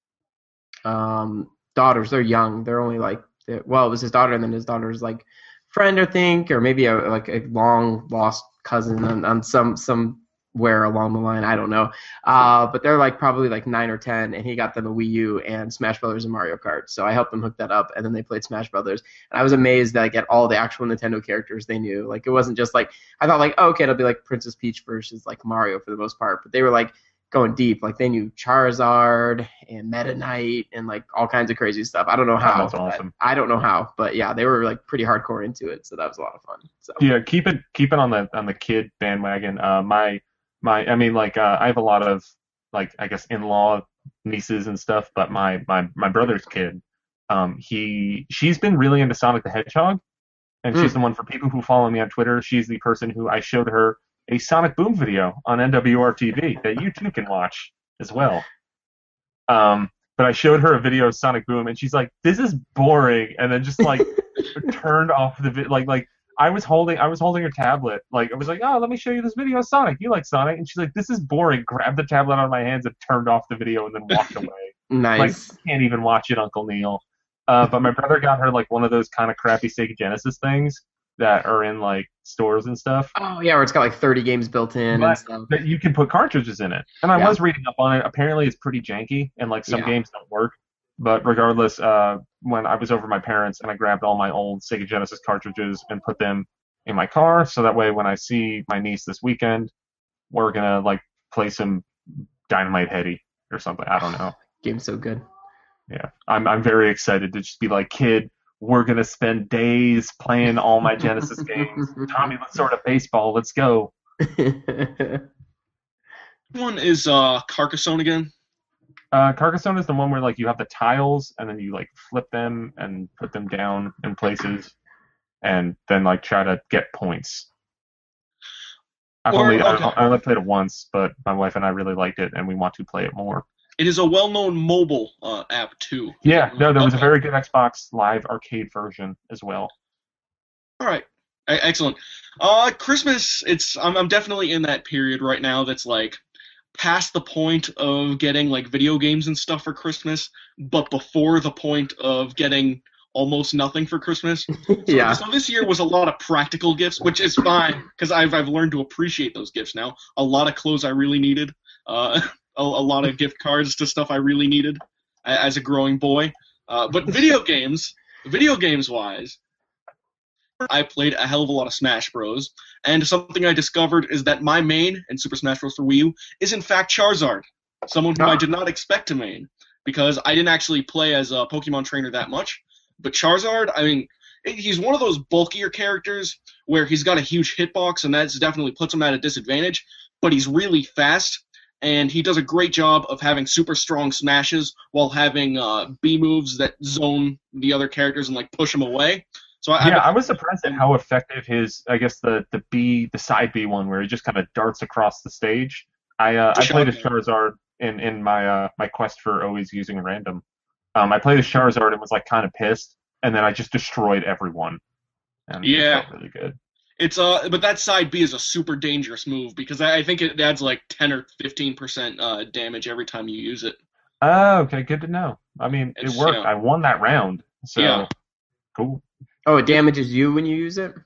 um, daughters. They're young. They're only like, well, it was his daughter, and then his daughter's like friend, I think, or maybe a like a long lost cousin on, on some some somewhere along the line. I don't know. Uh, but they're like probably like nine or ten, and he got them a Wii U and Smash Brothers and Mario Kart. So I helped them hook that up, and then they played Smash Brothers. And I was amazed that like at all the actual Nintendo characters they knew. Like it wasn't just like I thought like oh, okay, it'll be like Princess Peach versus like Mario for the most part, but they were like going deep. Like they knew Charizard and Meta Knight and like all kinds of crazy stuff. I don't know how. That's awesome. I don't know how, but yeah, they were like pretty hardcore into it, so that was a lot of fun. So yeah, keep it keep it on the on the kid bandwagon. Uh, my my I mean like uh, I have a lot of like I guess in-law nieces and stuff, but my my my brother's kid, um, he she's been really into Sonic the Hedgehog, and mm. she's the one for people who follow me on Twitter. She's the person who I showed her a Sonic Boom video on N W R T V that you too can watch as well. Um, but I showed her a video of Sonic Boom, and she's like, "This is boring," and then just like turned off the vi- like like I was holding I was holding her tablet, like I was like, "Oh, let me show you this video of Sonic. You like Sonic?" And she's like, "This is boring." Grabbed the tablet out of my hands and turned off the video, and then walked away. Nice. Like, can't even watch it, Uncle Neil. Uh, but my brother got her like one of those kind of crappy Sega Genesis things that are in like stores and stuff. Oh yeah, where it's got like thirty games built in but, and stuff. But you can put cartridges in it. And I yeah. was reading up on it. Apparently it's pretty janky and like some yeah. games don't work. But regardless, uh, when I was over my parents and I grabbed all my old Sega Genesis cartridges and put them in my car, so that way when I see my niece this weekend, we're gonna like play some Dynamite Heady or something. I don't know. Game's so good. Yeah, I'm I'm very excited to just be like, kid, we're going to spend days playing all my Genesis games. Tommy, let's sort of baseball. Let's go. One is uh, Carcassonne again. Uh, Carcassonne is the one where like you have the tiles and then you like flip them and put them down in places and then like try to get points. I've Or, only okay. I, I only played it once, but my wife and I really liked it and we want to play it more. It is a well-known mobile uh, app, too. Yeah, no, there was okay. a very good Xbox Live Arcade version as well. All right. Excellent. Uh, Christmas, it's I'm, I'm definitely in that period right now that's, like, past the point of getting, like, video games and stuff for Christmas, but before the point of getting almost nothing for Christmas. So, yeah. So this year was a lot of practical gifts, which is fine, because I've, I've learned to appreciate those gifts now. A lot of clothes I really needed. Uh A, a lot of gift cards to stuff I really needed as a growing boy. Uh, but video games, video games wise, I played a hell of a lot of Smash Bros. And something I discovered is that my main in Super Smash Bros. For Wii U is in fact Charizard, someone who Oh. I did not expect to main because I didn't actually play as a Pokemon trainer that much. But Charizard, I mean, he's one of those bulkier characters where he's got a huge hitbox, and that definitely puts him at a disadvantage. But he's really fast. And he does a great job of having super strong smashes while having uh, B moves that zone the other characters and like push them away. So I, yeah, I, I was surprised at how effective his, I guess the the B, the side B one where he just kind of darts across the stage. I uh, I played as Charizard in in my uh, my quest for always using random. Um, I played as Charizard and was like kind of pissed, and then I just destroyed everyone. And yeah, it felt really good. It's uh, but that side B is a super dangerous move because I, I think it adds like ten or fifteen percent uh, damage every time you use it. Oh, okay, good to know. I mean, It's, it worked. yeah. I won that round, so Yeah. cool. Oh, it damages you when you use it?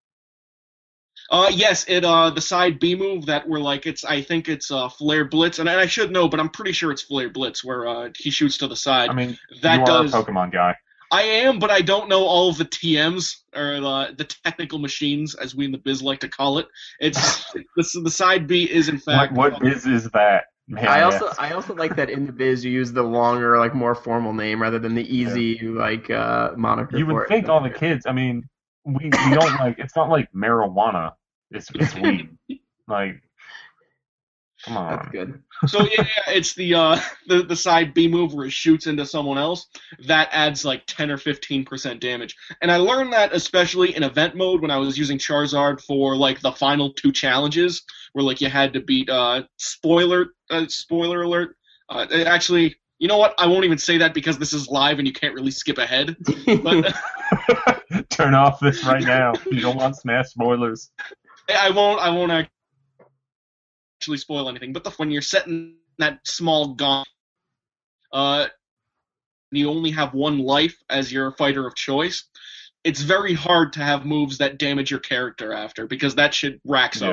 Uh, yes, it uh the side B move that were like it's I think it's uh Flare Blitz and I should know, but I'm pretty sure it's Flare Blitz where uh he shoots to the side. I mean, that you does. are a Pokemon guy. I am, but I don't know all of the T Ms or uh, the technical machines, as we in the biz like to call it. It's this the side B is in What fact. what biz is that? Man, I also yes. I also like that in the biz you use the longer, like more formal name rather than the easy like uh, moniker. You for would it. think all the kids. I mean, we we don't like. It's not like marijuana. It's it's weed. Like, come on. That's good. So yeah, yeah, it's the uh the, the side B move where it shoots into someone else. That adds like ten or fifteen percent damage. And I learned that especially in event mode when I was using Charizard for like the final two challenges where like you had to beat uh spoiler uh, spoiler alert. Uh, actually, you know what? I won't even say that because this is live and you can't really skip ahead. But Turn off this right now. You don't want Smash spoilers. I won't I won't actually spoil anything. But the when you're setting that small gauntlet, uh, you only have one life as your fighter of choice. It's very hard to have moves that damage your character after because that shit racks Yeah. up.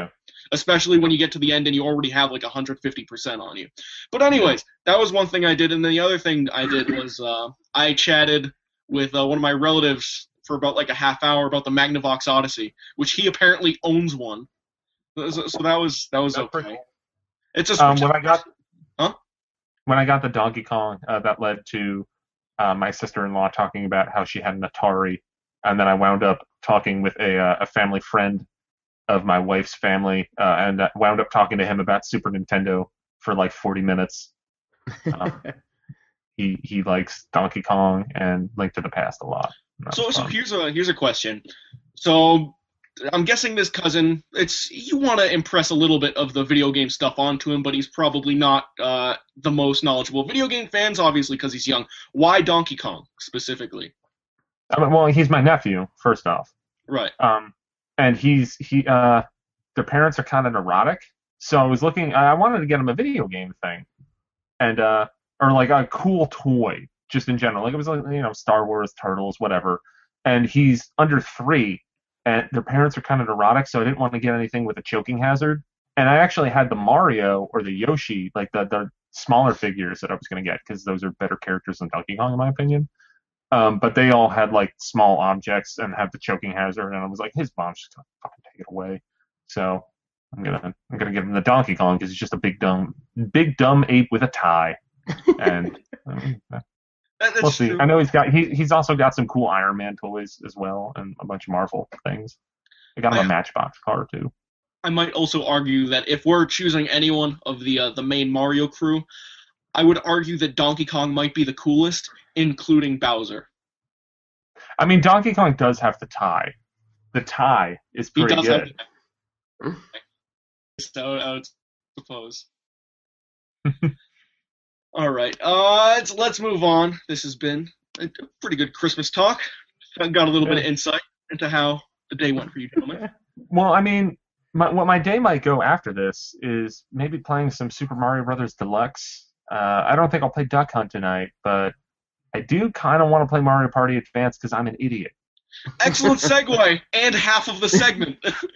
especially when you get to the end and you already have like one hundred fifty percent on you. But anyways, that was one thing I did, and then the other thing I did was uh, I chatted with uh, one of my relatives for about like a half hour about the Magnavox Odyssey, which he apparently owns one. So, so that was that was That's okay. pretty- It's just Um, when I got Huh? when I got the Donkey Kong, uh, that led to uh, my sister-in-law talking about how she had an Atari, and then I wound up talking with a uh, a family friend of my wife's family, uh, and uh, wound up talking to him about Super Nintendo for like forty minutes. Um, he he likes Donkey Kong and Link to the Past a lot. So, so here's a here's a question. So, I'm guessing this cousin, it's you want to impress a little bit of the video game stuff onto him, but he's probably not uh, the most knowledgeable. Video game fans, obviously, because he's young. Why Donkey Kong specifically? I mean, well, he's my nephew, first off. Right. Um, and he's he uh, their parents are kind of neurotic, so I was looking. I wanted to get him a video game thing, and uh, or like a cool toy, just in general. Like it was like you know Star Wars, Turtles, whatever. And he's under three, and their parents are kind of neurotic, so I didn't want to get anything with a choking hazard. And I actually had the Mario or the Yoshi, like the the smaller figures that I was going to get, because those are better characters than Donkey Kong in my opinion. Um, but they all had like small objects and had the choking hazard, and I was like, his mom's just gonna fucking take it away. So I'm gonna I'm gonna give him the Donkey Kong because he's just a big dumb big dumb ape with a tie. And um, That, that's we'll see. true. I know he's got he he's also got some cool Iron Man toys as well, and a bunch of Marvel things. I got him a I- Matchbox car too. I might also argue that if we're choosing anyone of the uh, the main Mario crew, I would argue that Donkey Kong might be the coolest, including Bowser. I mean, Donkey Kong does have the tie. The tie is He pretty does good. have. So I would suppose. All right, uh, let's, let's move on. This has been a pretty good Christmas talk. I got a little bit of insight into how the day went for you gentlemen. Well, I mean, my, what my day might go after this is maybe playing some Super Mario Brothers Deluxe. Uh, I don't think I'll play Duck Hunt tonight, but I do kind of want to play Mario Party Advance because I'm an idiot. Excellent segue, and half of the segment.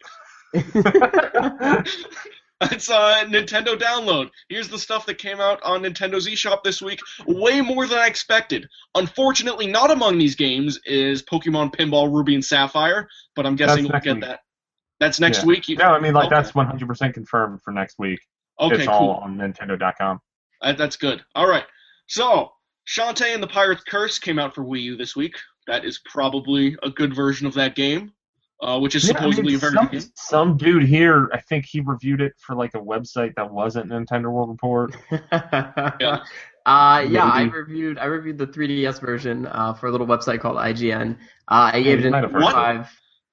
It's a Nintendo download. Here's the stuff that came out on Nintendo's eShop this week. Way more than I expected. Unfortunately, not among these games is Pokemon Pinball Ruby and Sapphire, but I'm guessing That's we'll next get week. that. That's next Yeah. week? You- No, I mean, like, Okay. that's one hundred percent confirmed for next week. Okay, It's cool. all on Nintendo dot com. That, that's good. All right. So, Shantae and the Pirate's Curse came out for Wii U this week. That is probably a good version of that game, uh, which is Yeah, I supposedly mean, a very some, good game. some dude here, I think he reviewed it for like a website that wasn't Nintendo World Report. Yeah. Uh, yeah, I Maybe. reviewed I reviewed the three D S version uh, for a little website called I G N. Uh, I gave it you an might have heard eight of it. point five.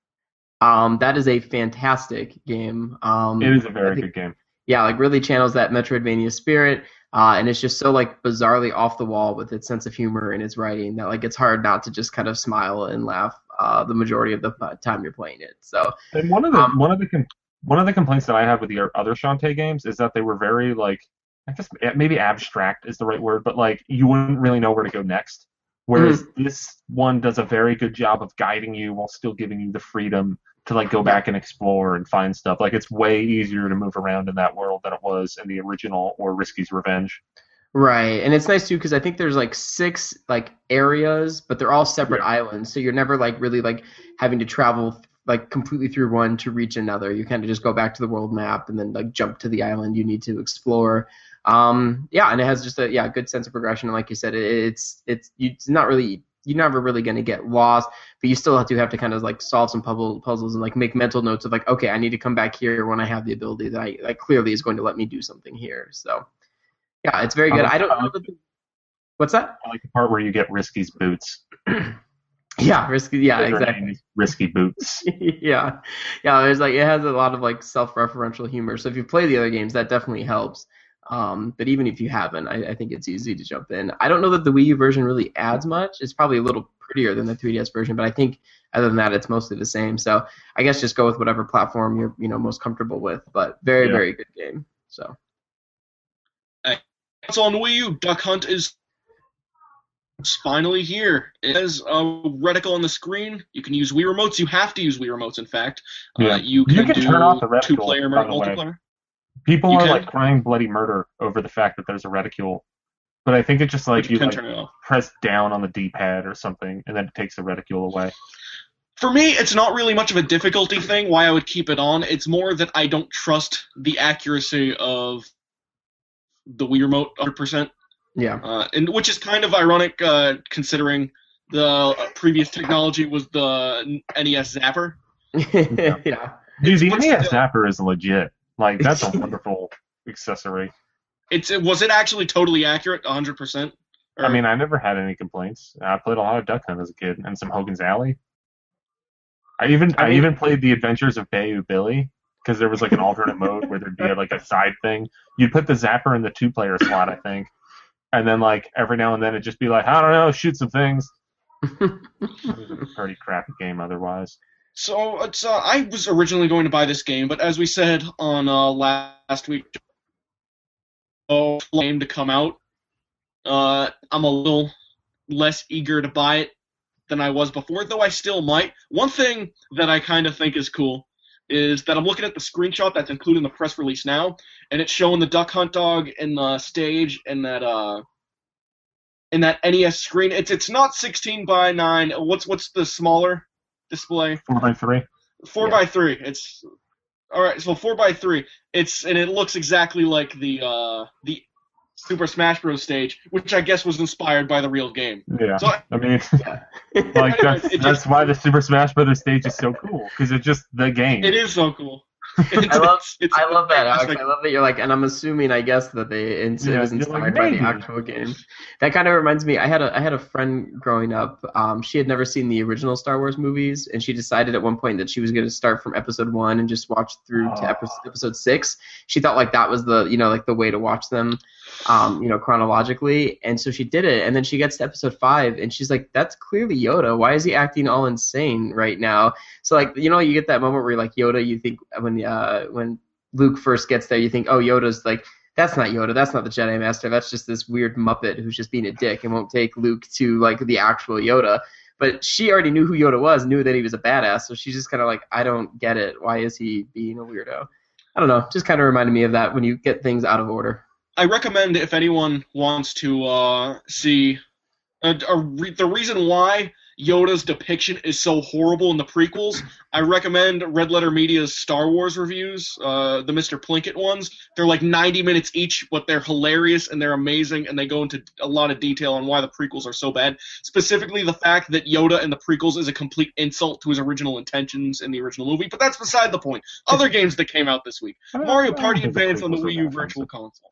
Um, that is a fantastic game. Um, It is a I very think- good game. Yeah, like really channels that Metroidvania spirit, uh, and it's just so like bizarrely off the wall with its sense of humor and its writing that like it's hard not to just kind of smile and laugh uh, the majority of the time you're playing it. So And one of the Um, one of the com- one of the complaints that I have with the other Shantae games is that they were very like I guess maybe abstract is the right word, but like you wouldn't really know where to go next. Whereas this one does a very good job of guiding you while still giving you the freedom to like go back and explore and find stuff. Like it's way easier to move around in that world than it was in the original or Risky's Revenge. right, and it's nice too because I think there's like six like areas, but they're all separate Yeah. islands, so you're never like really like having to travel like completely through one to reach another. You kind of just go back to the world map and then like jump to the island you need to explore. Um, yeah, and it has just a yeah good sense of progression. And like you said, it, it's it's you- it's not really you're never really going to get lost, but you still have to have to kind of like solve some puzzle, puzzles and like make mental notes of like, okay, I need to come back here when I have the ability that I like clearly is going to let me do something here. So yeah, it's very good. I don't know that the, what's that? I like the part where you get Risky's boots. Yeah, risky. Yeah, Their exactly. name is Risky Boots. yeah, yeah. There's like it has a lot of like self-referential humor. So if you play the other games, that definitely helps. Um, but even if you haven't, I, I think it's easy to jump in. I don't know that the Wii U version really adds much. It's probably a little prettier than the three D S version, but I think other than that, it's mostly the same. So I guess just go with whatever platform you're you know most comfortable with. But very Yeah. very good game. So Also on Wii U, Duck Hunt is It's finally here. It has a reticle on the screen. You can use Wii remotes. You have to use Wii remotes, in fact. Yeah. Uh, you can, You can do turn off the reticle, two-player by the way. multiplayer. People You are can? like crying bloody murder over the fact that there's a reticule, but I think it's just like But you you can like, turn it off. press down on the D-pad or something, and then it takes the reticule away. For me, it's not really much of a difficulty thing, why I would keep it on. It's more that I don't trust the accuracy of the Wii Remote one hundred percent, Yeah. uh, and which is kind of ironic uh, considering the previous technology was the N E S Zapper. yeah. Dude, the But N E S still- Zapper is legit. Like, that's a wonderful accessory. It's it, was it actually totally accurate, one hundred percent? Or, I mean, I never had any complaints. I played a lot of Duck Hunt as a kid, and some Hogan's Alley. I even I I, mean- even played the Adventures of Bayou Billy, because there was like an alternate mode where there'd be like a side thing. You'd put the Zapper in the two-player slot, I think, and then like every now and then it'd just be like, I don't know, shoot some things. It was a pretty crappy game otherwise. So it's uh, I was originally going to buy this game, but as we said on uh, last week, oh, game to come out, uh, I'm a little less eager to buy it than I was before, though I still might. One thing that I kind of think is cool is that I'm looking at the screenshot that's included in the press release now, and it's showing the Duck Hunt dog in the stage in that uh in that N E S screen. It's it's not sixteen by nine. What's what's the smaller display? Four by three. Four Yeah. by three. It's all right. So four by three. It's and it looks exactly like the uh, the Super Smash Bros. Stage, which I guess was inspired by the real game. Yeah. So I mean, Yeah. like Anyways, that's it that's just- why the Super Smash Brothers stage is so cool, because it's just the game. it is so cool. It's, I love, it's, it's I love that, Alex. fantastic. I love that you're like, and I'm assuming, I guess, that they it Yeah, was you're inspired like, by the maybe. actual game. That kind of reminds me. I had a I had a friend growing up. Um, she had never seen the original Star Wars movies, and she decided at one point that she was going to start from Episode One and just watch through to Oh. episode, episode Six. She thought like that was the you know like the way to watch them, um, you know, chronologically. And so she did it, and then she gets to Episode Five, and she's like, "That's clearly Yoda. Why is he acting all insane right now?" So like you know you get that moment where you're like Yoda, you think when uh when Luke first gets there, you think, oh, Yoda's like, that's not Yoda, that's not the Jedi Master, that's just this weird Muppet who's just being a dick and won't take Luke to like the actual Yoda. But she already knew who Yoda was, knew that he was a badass, so she's just kind of like, I don't get it. Why is he being a weirdo? I don't know. Just kind of reminded me of that when you get things out of order. I recommend if anyone wants to uh, see a, a re- the reason why Yoda's depiction is so horrible in the prequels, I recommend Red Letter Media's Star Wars reviews, uh, the Mister Plinkett ones. They're like ninety minutes each, but they're hilarious and they're amazing, and they go into a lot of detail on why the prequels are so bad. Specifically, the fact that Yoda in the prequels is a complete insult to his original intentions in the original movie, but that's beside the point. Other games that came out this week. Mario I don't Party think the Advance on the prequels are Wii U that Virtual offensive. Console.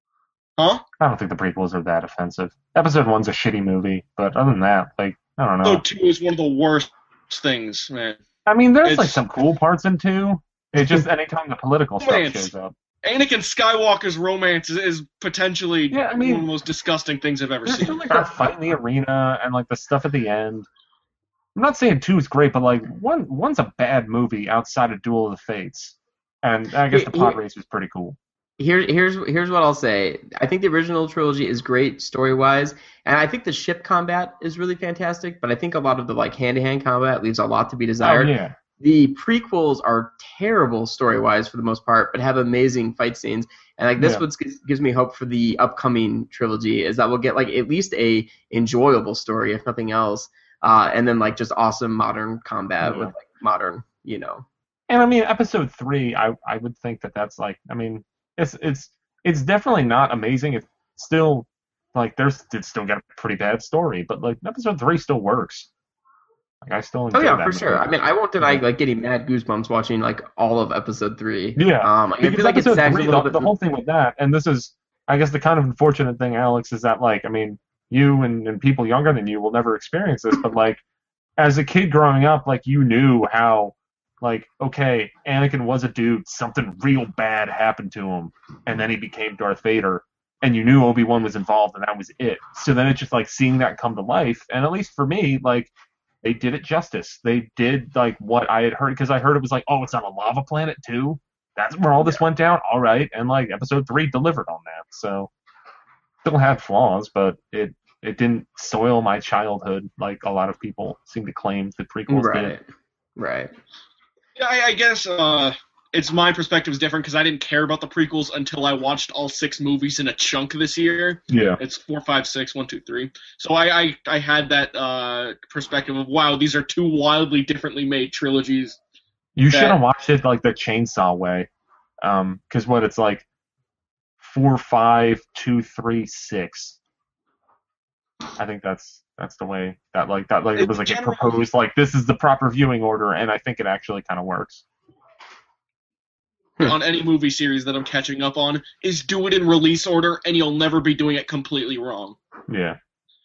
Huh? I don't think the prequels are that offensive. Episode one's a shitty movie, but other than that, like, I don't know. So two is one of the worst things, man. I mean, there's like it's- some cool parts in two. It's just anytime the political stuff Romance. shows up. Anakin Skywalker's romance is, is potentially Yeah, I mean- one of the most disgusting things I've ever There's seen. still like that fight in the arena and like the stuff at the end. I'm not saying two is great, but like one one's a bad movie outside of Duel of the Fates, and I guess the Here- pod race was pretty cool. Here, here's here's what I'll say. I think the original trilogy is great story wise, and I think the ship combat is really fantastic. But I think a lot of the like hand to hand combat leaves a lot to be Oh desired. yeah, The prequels are terrible story wise for the most part, but have amazing fight scenes. And like this, Yeah. what gives, gives me hope for the upcoming trilogy is that we'll get like at least a enjoyable story, if nothing else, uh, and then like just awesome modern combat Yeah. with like modern, you know. and I mean episode three, I I would think that that's like, I mean, it's it's it's definitely not amazing. It's still like there's it's still got a pretty bad story, but like episode three still works. Like I still enjoy Oh yeah, that for sure. I movie. mean, I won't deny like getting mad goosebumps watching like all of episode three. Yeah, Um, I Because feel like it episode sags a three, little the, bit. the whole thing with that, and this is, I guess, the kind of unfortunate thing, Alex, is that, like, I mean, you and, and people younger than you will never experience this, but, like, as a kid growing up, like, you knew how, like, okay, Anakin was a dude, something real bad happened to him, and then he became Darth Vader, and you knew Obi-Wan was involved, and that was it. So then it's just, like, seeing that come to life, and at least for me, like, they did it justice. They did, like, what I had heard, because I heard it was like, oh, it's on a lava planet, too? That's where all this went down? All right. And, like, episode three delivered on that. So, still had flaws, but it it didn't soil my childhood like a lot of people seem to claim the prequels Right. did. Right. Yeah, I, I guess uh, it's my perspective is different because I didn't care about the prequels until I watched all six movies in a chunk this year. Yeah. It's four, five, six, one, two, three. So I, I, I had that uh, perspective of, wow, these are two wildly differently made trilogies. You that- should have watched it like the Chainsaw way. Um, because what it's like four, five, two, three, six. I think that's that's the way that like that like it was like it Generally- proposed like this is the proper viewing order, and I think it actually kind of works. on any movie series that I'm catching up on is do it in release order, and you'll never be doing it completely wrong. Yeah.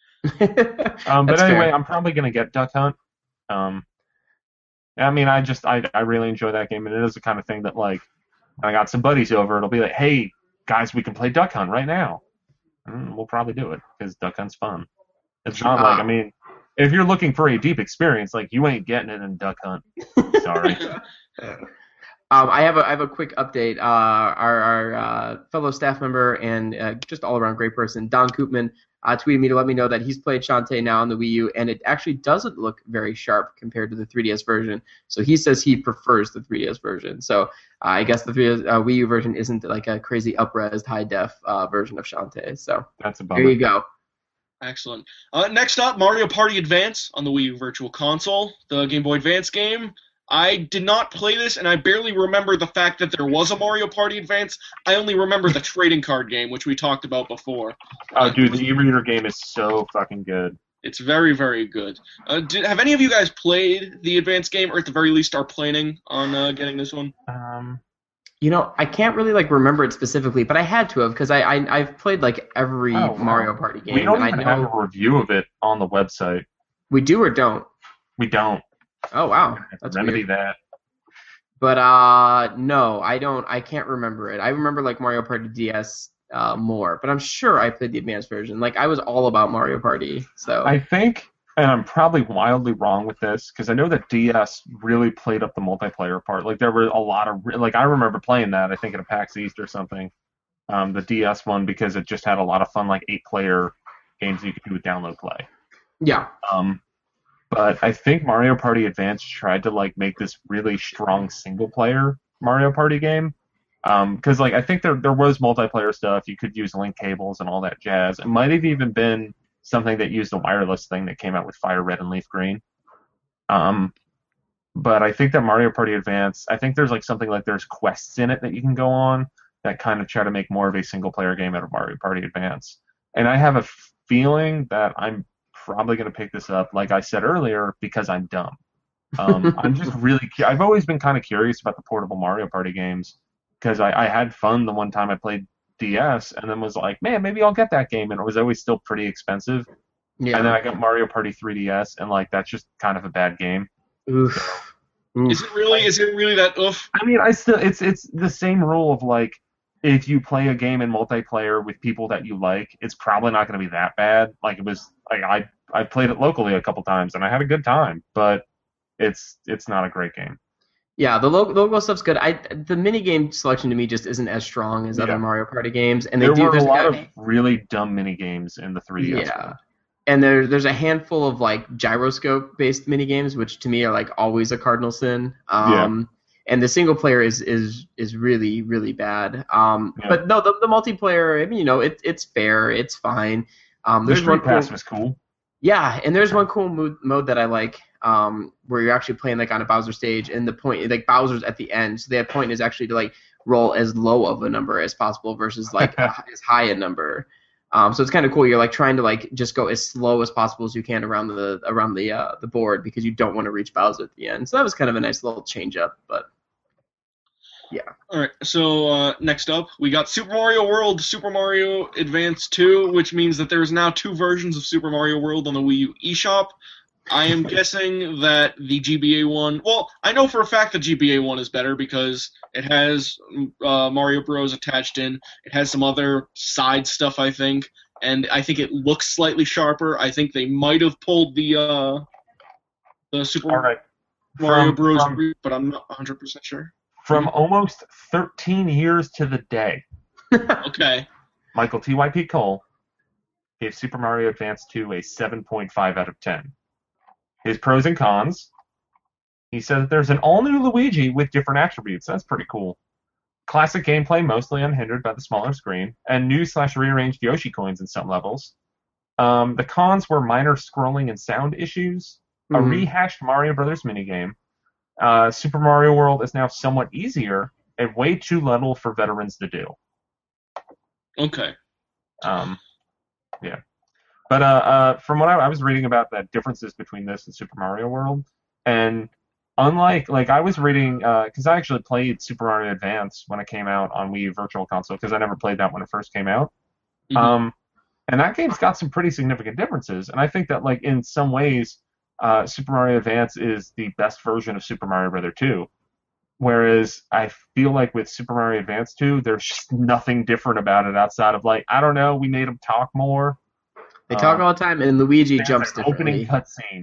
Um, but That's anyway, fair. I'm probably gonna get Duck Hunt. Um, I mean, I just I I really enjoy that game, and it is the kind of thing that like when I got some buddies over, it'll be like, hey guys, we can play Duck Hunt right now. And we'll probably do it because Duck Hunt's fun. It's not like I mean, if you're looking for a deep experience, like you ain't getting it in Duck Hunt. Sorry. Um, I have a I have a quick update. Uh, our our uh, fellow staff member and uh, just all around great person, Don Koopman, uh, tweeted me to let me know that he's played Shantae now on the Wii U, and it actually doesn't look very sharp compared to the three D S version. So he says he prefers the three D S version. So uh, I guess the three D S, uh, Wii U version isn't like a crazy up-resed high def uh, version of Shantae. So That's a bummer. there you go. Excellent. Uh, next up, Mario Party Advance on the Wii U Virtual Console, the Game Boy Advance game. I did not play this, and I barely remember the fact that there was a Mario Party Advance. I only remember the trading card game, which we talked about before. Oh, dude, the e-reader game is so fucking good. It's very, very good. Uh, did, have any of you guys played the Advance game, or at the very least are planning on uh, getting this one? Um, You know, I can't really like remember it specifically, but I had to have because I, I I've played like every Oh, wow. Mario Party game. we don't and even I know have a review of it on the website. we do or don't. We don't. Oh wow, I have to that's remedy weird. that. But uh, no, I don't. I can't remember it. I remember like Mario Party D S uh, more, but I'm sure I played the advanced version. Like I was all about Mario Party. So I think, and I'm probably wildly wrong with this, because I know that D S really played up the multiplayer part. Like there were a lot of, like I remember playing that, I think at a PAX East or something, um, the D S one, because it just had a lot of fun, like eight-player games you could do with download play. yeah, Um, but I think Mario Party Advance tried to like make this really strong single-player Mario Party game. Because um, like I think there there was multiplayer stuff. You could use link cables and all that jazz. It might have even been something that used the wireless thing that came out with Fire Red and Leaf Green. Um, but I think that Mario Party Advance, I think there's like something like there's quests in it that you can go on that kind of try to make more of a single-player game out of Mario Party Advance. And I have a feeling that I'm probably going to pick this up, like I said earlier, because I'm dumb. Um, I'm just really, cu- I've always been kind of curious about the portable Mario Party games, because I, I had fun the one time I played D S, and then was like, man, maybe I'll get that game, and it was always still pretty expensive. yeah. And then I got Mario Party three D S, and like that's just kind of a bad game. Oof. Oof. Is it really? Is it really that oof? I mean, I still, it's it's the same rule of like, if you play a game in multiplayer with people that you like, it's probably not going to be that bad. Like it was, like I I played it locally a couple times, and I had a good time, but it's it's not a great game. Yeah, the logo, the logo stuff's good. I the minigame selection to me just isn't as strong as Yeah. other Mario Party games, and they There do. were a there's lot guy- of really dumb mini games in the three D S. yeah, one. and there there's a handful of like gyroscope based minigames, which to me are like always a cardinal sin. Um, And the single player is is is really really bad. Um, Yeah. but no, the, the multiplayer, I mean, you know, it it's fair, it's fine. Um, The there's one Street Pass cool, was cool. yeah, and there's one cool mode, mode that I like, um, where you're actually playing like on a Bowser stage, and the point like Bowser's at the end, so the point is actually to like roll as low of a number as possible versus like a, as high a number. Um, so it's kind of cool. You're like trying to like just go as slow as possible as you can around the around the uh, the board because you don't want to reach Bowser at the end. So that was kind of a nice little change up, but. All right, so uh, next up, we got Super Mario World, Super Mario Advance two, which means that there is now two versions of Super Mario World on the Wii U eShop. I am guessing that the G B A one, well, I know for a fact the G B A one is better because it has uh, Mario Bros. Attached in. It has some other side stuff, I think, and I think it looks slightly sharper. I think they might have pulled the uh, the Super All right. Mario From- Bros. from- route, but I'm not one hundred percent sure. From almost thirteen years to the day, Okay. Michael T Y P Cole gave Super Mario Advance two a seven point five out of ten. His pros and cons. He said that there's an all-new Luigi with different attributes. That's pretty cool. Classic gameplay, mostly unhindered by the smaller screen, and new slash rearranged Yoshi coins in some levels. Um, the cons were minor scrolling and sound issues, a Mhm. rehashed Mario Brothers minigame. Uh, Super Mario World is now somewhat easier and way too little for veterans to do. Okay. Um, yeah. But uh, uh, from what I, I was reading about the differences between this and Super Mario World, and unlike, like, I was reading, because uh, I actually played Super Mario Advance when it came out on Wii U Virtual Console, because I never played that when it first came out. Mhm. Um, and that game's got some pretty significant differences, and I think that, like, in some ways, uh, Super Mario Advance is the best version of Super Mario Bros. two. Whereas I feel like with Super Mario Advance two, there's just nothing different about it outside of, like, I don't know, we made them talk more. They talk Um, all the time, and Luigi There's jumps an opening differently. cutscene.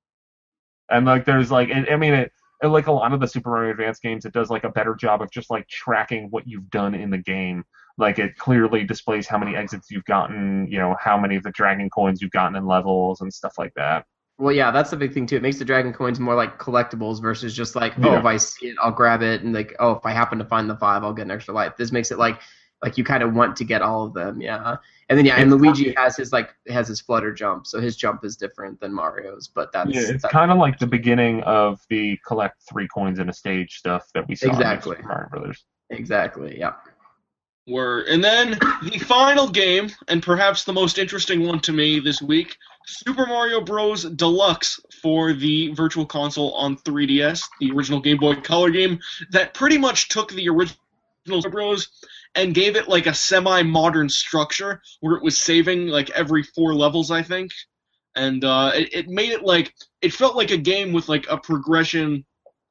And, like, there's, like, I I mean, it, it, like a lot of the Super Mario Advance games, it does, like, a better job of just, like, tracking what you've done in the game. Like, it clearly displays how many exits you've gotten, you know, how many of the Dragon Coins you've gotten in levels and stuff like that. Well, yeah, that's the big thing too. It makes the Dragon Coins more like collectibles versus just like, oh, Yeah. if I see it, I'll grab it, and like, oh, if I happen to find the five, I'll get an extra life. This makes it like, like you kind of want to get all of them, yeah. And then yeah, and It's Luigi has his like has his flutter jump, so his jump is different than Mario's, but that's Yeah, it's that's- kind of like the beginning of the collect three coins in a stage stuff that we saw Exactly. in Super Mario Brothers. exactly, yeah. Word. And then the final game, and perhaps the most interesting one to me this week, Super Mario Bros. Deluxe for the Virtual Console on three D S, the original Game Boy Color game that pretty much took the original Super Bros. And gave it like a semi-modern structure where it was saving like every four levels, I think. And uh, it, it made it like, it felt like a game with like a progression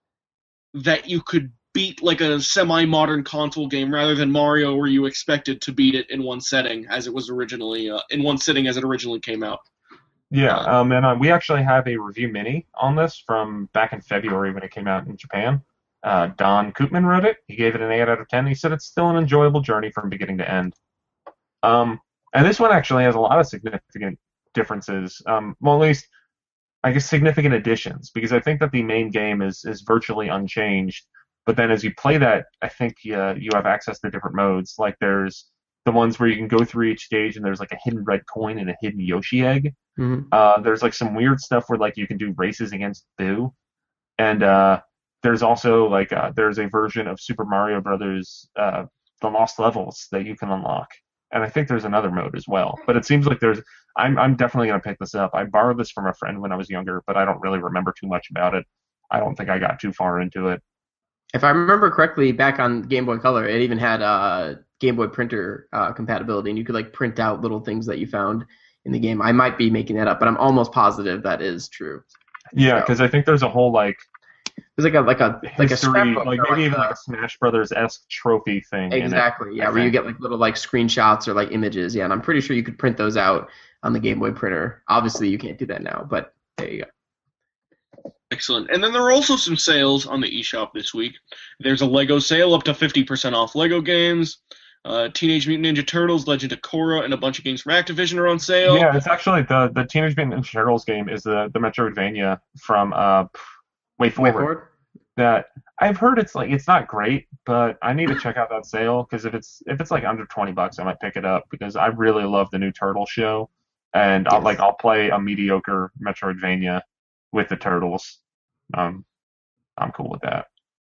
that you could beat like a semi-modern console game rather than Mario where you expected to beat it in one setting as it was originally, uh, in one sitting as it originally came out. Yeah, um, and uh, we actually have a review mini on this from back in February when it came out in Japan. Uh, Don Koopman wrote it. He gave it an eight out of ten. He said it's still an enjoyable journey from beginning to end. Um, and this one actually has a lot of significant differences. Um, well, at least, I guess, significant additions, because I think that the main game is, is virtually unchanged. But then as you play that, I think uh, you have access to different modes. Like there's the ones where you can go through each stage and there's like a hidden red coin and a hidden Yoshi egg. Mhm. Uh, there's like some weird stuff where like you can do races against Boo. And uh, there's also like uh, there's a version of Super Mario Brothers, uh, the Lost Levels that you can unlock, and I think there's another mode as well. But it seems like there's I'm I'm definitely gonna pick this up. I borrowed this from a friend when I was younger, but I don't really remember too much about it. I don't think I got too far into it. If I remember correctly, back on Game Boy Color, it even had uh, Game Boy printer uh, compatibility, and you could like print out little things that you found in the game. I might be making that up, but I'm almost positive that is true. Yeah, So- because I think there's a whole like There's like a like a like a history, scrapbook, like or maybe even a- like a Smash Brothers esque trophy thing. in it. exactly, yeah, I where you think. get like little like screenshots or like images, yeah, and I'm pretty sure you could print those out on the Game Boy printer. Obviously, you can't do that now, but there you go. Excellent. And then there are also some sales on the eShop this week. There's a Lego sale up to fifty percent off Lego games. Uh, Teenage Mutant Ninja Turtles, Legend of Korra, and a bunch of games from Activision are on sale. Yeah, it's actually the the Teenage Mutant Ninja Turtles game is the the Metroidvania from uh, Way Wait Forward. for it. That I've heard it's like it's not great, but I need to check out that sale because if it's if it's like under twenty bucks, I might pick it up because I really love the new Turtle show, and I'll Yes. like I'll play a mediocre Metroidvania with the Turtles. Um, I'm cool with that.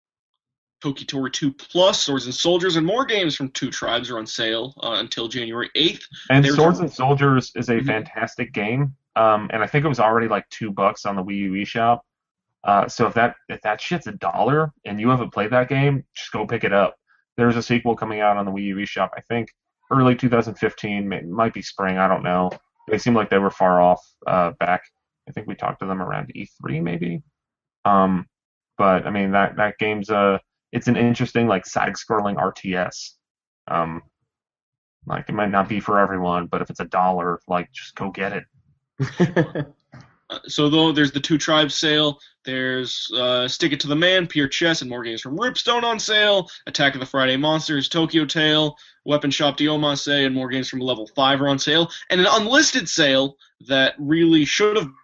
Tokitori two Plus, Swords and Soldiers, and more games from Two Tribes are on sale uh, until January eighth. And There's Swords a- and Soldiers is a Mhm. fantastic game. Um, and I think it was already like two bucks on the Wii U eShop. Uh, so if that if that shit's a dollar and you haven't played that game, just go pick it up. There's a sequel coming out on the Wii U eShop. I think early two thousand fifteen, may, might be spring. I don't know. They seem like they were far off uh, back. I think we talked to them around E three maybe. Um, but I mean that that game's a it's an interesting like side-scrolling R T S. Um, like it might not be for everyone, but if it's a dollar, like just go get it. Uh, so though there's the Two Tribes sale, there's uh, Stick It to the Man, Pure Chess, and more games from Ripstone on sale, Attack of the Friday Monsters, Tokyo Tale, Weapon Shop Diomase, and more games from Level five are on sale, and an unlisted sale that really should have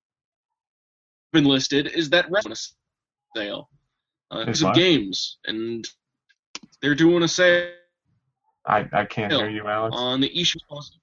been listed is that Rest sale. Uh, because of games, and they're doing a sale. I, I can't hear you, Alex. On the eShop.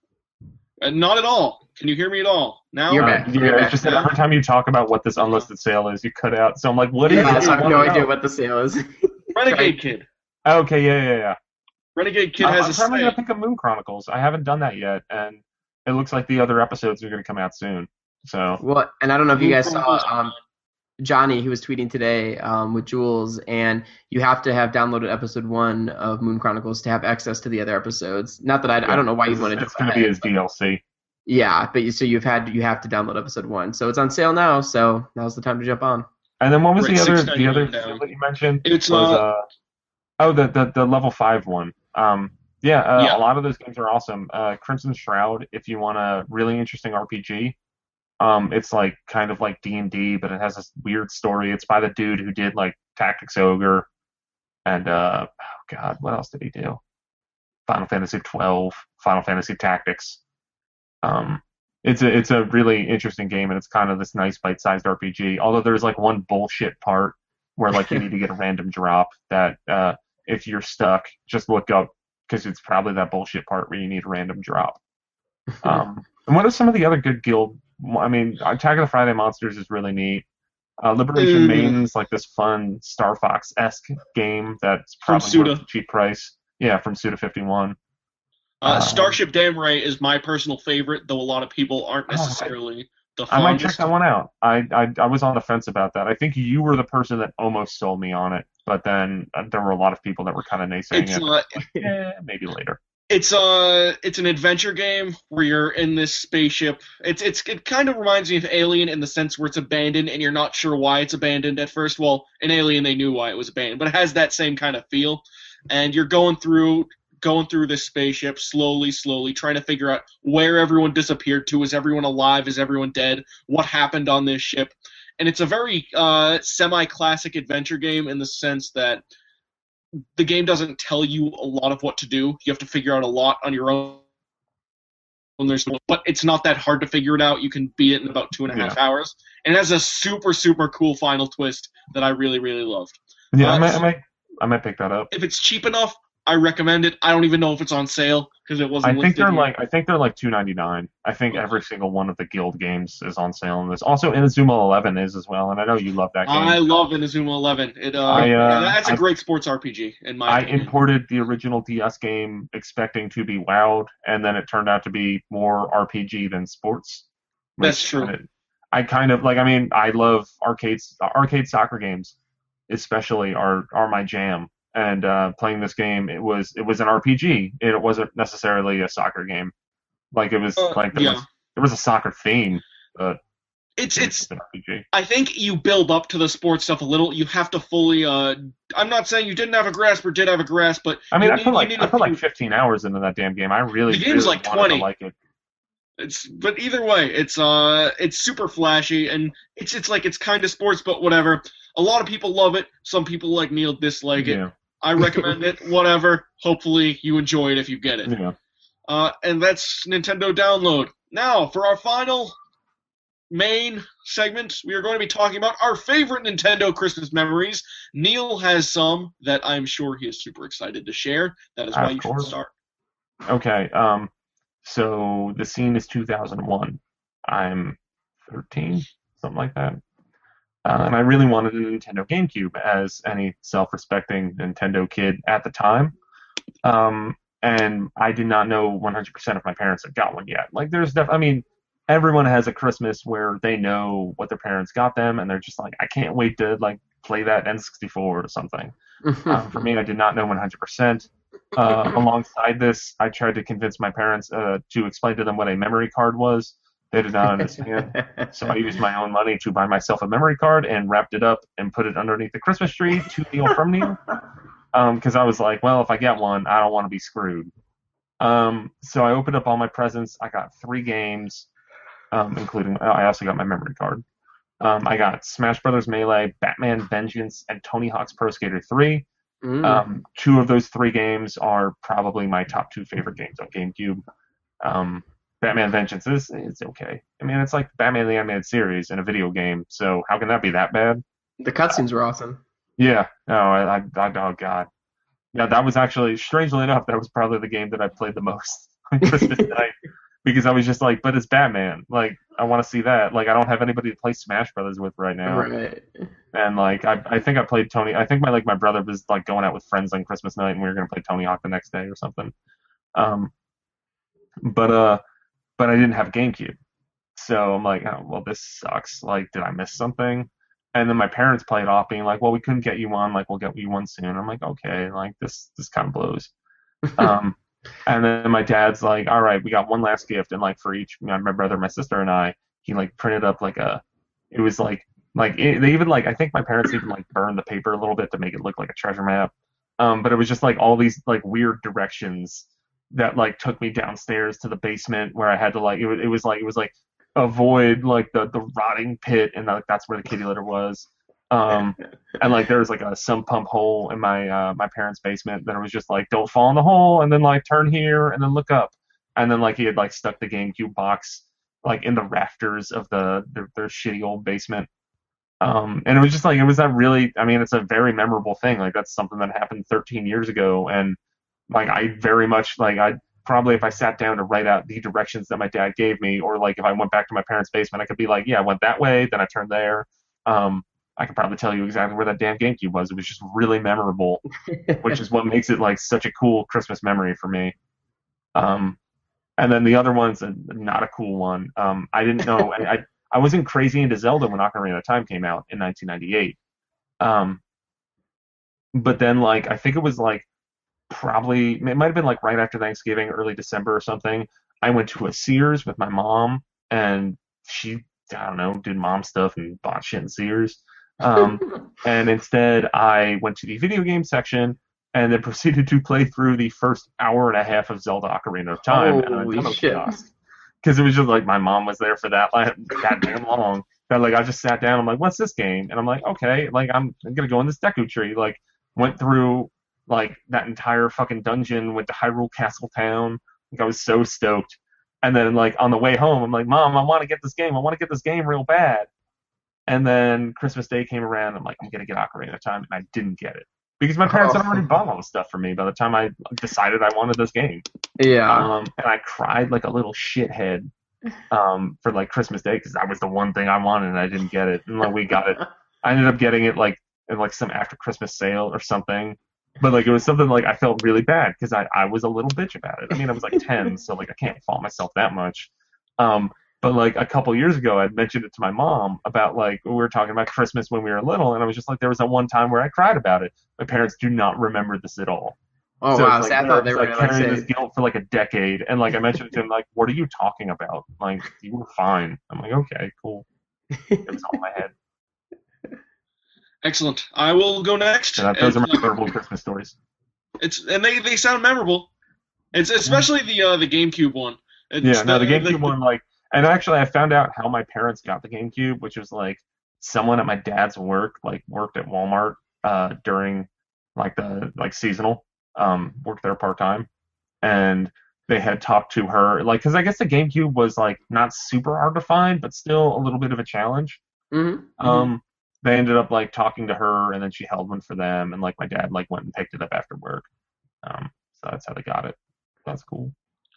Uh, not at all. Can you hear me at all? Now? You're Uh, back. yeah, You're it's back just that now. every time you talk about what this unlisted sale is, you cut out. So I'm like, what is Yeah, it? so I have I no wanna idea know. what the sale is. Renegade Kid. Okay, yeah, yeah, yeah. Renegade Kid I'm, has I'm a probably sale. gonna pick up Moon Chronicles. I haven't done that yet, and it looks like the other episodes are gonna come out soon. So Well, and I don't know if you guys saw Chronicles- um, Johnny, he was tweeting today um, with Jules, and you have to have downloaded episode one of Moon Chronicles to have access to the other episodes. Not that I, I don't know why you want to do it's gonna be his D L C. Yeah, but you, so you've had you have to download episode one, so it's on sale now. So now's the time to jump on. And then what was Right, the other six the other ninety-nine sale down. that you mentioned? It's, was, uh, uh, oh the, the the level five one. Um, yeah, uh, Yeah. a lot of those games are awesome. Uh, Crimson Shroud, if you want a really interesting R P G, um, it's like kind of like D and D, but it has this weird story. It's by the dude who did like Tactics Ogre, and uh, oh god, what else did he do? Final Fantasy twelve, Final Fantasy Tactics. Um, it's a it's a really interesting game, and it's kind of this nice bite-sized R P G. Although there's like one bullshit part where like you need to get a random drop that uh, if you're stuck, just look up because it's probably that bullshit part where you need a random drop. Um, and what are some of the other good guild? I mean, Attack of the Friday Monsters is really neat. Uh, Liberation Mm. Maiden's like this fun Star Fox-esque game that's From probably Suda. worth a cheap price. Yeah, from Suda fifty-one. Uh, Um, Starship Damray is my personal favorite, though a lot of people aren't Oh, I- necessarily the I might check fondest. that one out. I, I I was on the fence about that. I think you were the person that almost sold me on it, but then uh, there were a lot of people that were kind of naysaying It's it. uh, Eh, maybe later. It's uh it's an adventure game where you're in this spaceship. It's it's it kind of reminds me of Alien in the sense where it's abandoned and you're not sure why it's abandoned at first. Well, in Alien they knew why it was abandoned, but it has that same kind of feel. And you're going through going through this spaceship slowly, slowly, trying to figure out where everyone disappeared to. Is everyone alive? Is everyone dead? What happened on this ship? And it's a very uh, semi-classic adventure game in the sense that the game doesn't tell you a lot of what to do. You have to figure out a lot on your own. When there's, but it's not that hard to figure it out. You can beat it in about two and a half Yeah. hours. And it has a super, super cool final twist that I really, really loved. Yeah, I Uh, might, I might I might pick that up. If it's cheap enough, I recommend it. I don't even know if it's on sale because it I wasn't think listed they're here. like I think they're like two ninety nine. I think every single one of the guild games is on sale in this. Also, Inazuma Eleven is as well, and I know you love that game. I love Inazuma Eleven. It uh, I, uh, that's a I- great sports R P G in my I opinion. imported the original D S game expecting to be wowed, and then it turned out to be more R P G than sports. That's which true. kinda- I kind of like. I mean, I love arcades. Arcade soccer games, especially, are are my jam. And uh, playing this game, it was it was an R P G. It wasn't necessarily a soccer game. Like it was Uh, like there yeah. was there was a soccer theme, but It's it it's was an R P G. I think you build up to the sports stuff a little. You have to fully. Uh, I'm not saying you didn't have a grasp or did have a grasp, but I mean, you I need- put you like need I a put like few- fifteen hours into that damn game. I really The game's really like wanted twenty. to like it. It's but either way, it's uh it's super flashy and it's it's like it's kind of sports, but whatever. A lot of people love it. Some people like Neil dislike it. Yeah, I recommend it. Whatever. Hopefully you enjoy it if you get it. yeah. Uh, and that's Nintendo Download. Now for our final main segment, we are going to be talking about our favorite Nintendo Christmas memories. Neil has some that I'm sure he is super excited to share. That is why Of you should course. start. Okay. Um. So the scene is two thousand one. I'm thirteen, something like that. Uh, and I really wanted a Nintendo GameCube, as any self-respecting Nintendo kid at the time. Um, and I did not know one hundred percent of my parents had got one yet. Like, there's def- I mean, everyone has a Christmas where they know what their parents got them, and they're just like, I can't wait to like play that N sixty-four or something. Um, for me, I did not know one hundred percent. Uh, alongside this, I tried to convince my parents uh, to explain to them what a memory card was. They did not understand. So I used my own money to buy myself a memory card and wrapped it up and put it underneath the Christmas tree to Neil from Neil. Because I was like, well, if I get one, I don't want to be screwed. Um, so I opened up all my presents. I got three games. um, including I also got my memory card. Um, I got Smash Brothers Melee, Batman Vengeance, and Tony Hawk's Pro Skater three. Mm. Um, two of those three games are probably my top two favorite games on GameCube. Um, Batman Vengeance is it's okay. I mean, it's like Batman the Animated Series in a video game, so how can that be that bad? The cutscenes were awesome. Yeah. No, I, I, I oh god. Yeah, that was actually, strangely enough, that was probably the game that I played the most on Christmas night. Because I was just like, but it's Batman. Like, I want to see that. Like, I don't have anybody to play Smash Brothers with right now. Right. And like, I, I think I played Tony. I think my like my brother was like going out with friends on Christmas night, and we were gonna play Tony Hawk the next day or something. Um, but uh, but I didn't have GameCube, so I'm like, oh well, this sucks. Like, did I miss something? And then my parents played off, being like, well, we couldn't get you one. Like, we'll get you one soon. I'm like, okay, like this this kind of blows. Um. And then my dad's like, all right, we got one last gift. And like for each, you know, my brother, my sister, and I, he like printed up like a, it was like, like it, they even like, I think my parents even like burned the paper a little bit to make it look like a treasure map. Um, but it was just like all these like weird directions that like took me downstairs to the basement where I had to like, it was, it was like, it was like avoid like the, the rotting pit. And like, that's where the kitty litter was. Um, and like there was like a sump pump hole in my uh, my parents' basement that it was just like, don't fall in the hole, and then like turn here and then look up, and then like he had like stuck the GameCube box like in the rafters of the their, their shitty old basement. Um, and it was just like, it was that really, I mean, it's a very memorable thing. Like that's something that happened thirteen years ago, and like I very much like I probably if I sat down to write out the directions that my dad gave me, or like if I went back to my parents' basement, I could be like, yeah, I went that way, then I turned there. Um, I could probably tell you exactly where that damn GameCube was. It was just really memorable, which is what makes it like such a cool Christmas memory for me. Um, and then the other one's a, not a cool one. Um, I didn't know. I, I I wasn't crazy into Zelda when Ocarina of Time came out in nineteen ninety-eight. Um, but then like I think it was like probably it might have been like right after Thanksgiving, early December or something. I went to a Sears with my mom, and she I don't know did mom stuff and bought shit in Sears. Um, and instead I went to the video game section and then proceeded to play through the first hour and a half of Zelda Ocarina of Time. Holy and shit. Because it was just like my mom was there for that like that damn long. That like I just sat down, I'm like, what's this game? And I'm like, okay, like I'm, I'm gonna go in this Deku Tree. Like went through like that entire fucking dungeon, went to Hyrule Castle Town. Like I was so stoked. And then like on the way home, I'm like, Mom, I want to get this game. I want to get this game real bad. And then Christmas Day came around. I'm like, I'm gonna get Ocarina of Time, and I didn't get it because my parents Oh. had already bought all the stuff for me by the time I decided I wanted this game. Yeah. Um, and I cried like a little shithead um, for like Christmas Day because that was the one thing I wanted, and I didn't get it. And like we got it. I ended up getting it like in like some after Christmas sale or something. But like it was something like I felt really bad because I, I was a little bitch about it. I mean, I was like ten, so like I can't fault myself that much. Um, But like a couple years ago, I mentioned it to my mom about like we were talking about Christmas when we were little, and I was just like, there was that one time where I cried about it. My parents do not remember this at all. Oh so wow! it's See, like, I thought they it's, were like gonna carrying say. this guilt for like a decade, and like I mentioned it to him, like, what are you talking about? Like you were fine. I'm like, okay, cool. It was all in my head. Excellent. I will go next. And that, those are my It's, uh, memorable Christmas stories. It's and they, they sound memorable. It's especially the uh, the GameCube one. It's Yeah, no, the the- GameCube one, like, and actually, I found out how my parents got the GameCube, which was like someone at my dad's work, like, worked at Walmart uh, during like the like seasonal, um, worked there part time, and they had talked to her, like, because I guess the GameCube was like not super hard to find, but still a little bit of a challenge. Mm-hmm. Um, they ended up like talking to her, and then she held one for them, and like my dad like went and picked it up after work. Um, so that's how they got it. That's cool.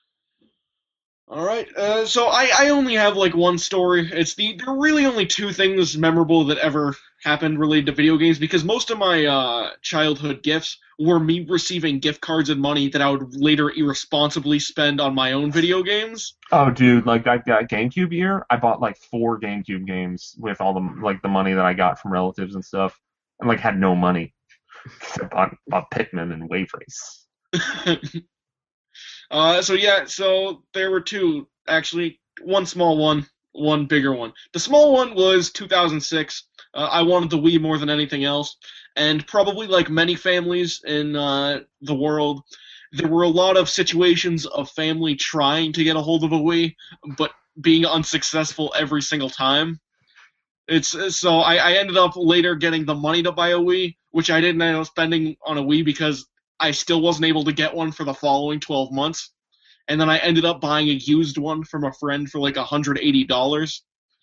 All right. Uh, so I, I only have like one story. It's the there are really only two things memorable that ever happened related to video games because most of my uh, childhood gifts were me receiving gift cards and money that I would later irresponsibly spend on my own video games. Oh, dude, like that, that GameCube year, I bought like four GameCube games with all the like the money that I got from relatives and stuff, and like had no money. I bought, bought Pikmin and Wave Race. uh, so yeah, so there were two actually. One small one, one bigger one. The small one was two thousand six. Uh, I wanted the Wii more than anything else, and probably like many families in uh, the world, there were a lot of situations of family trying to get a hold of a Wii, but being unsuccessful every single time. It's so I, I ended up later getting the money to buy a Wii, which I didn't end up spending on a Wii because I still wasn't able to get one for the following twelve months. And then I ended up buying a used one from a friend for like one hundred eighty dollars.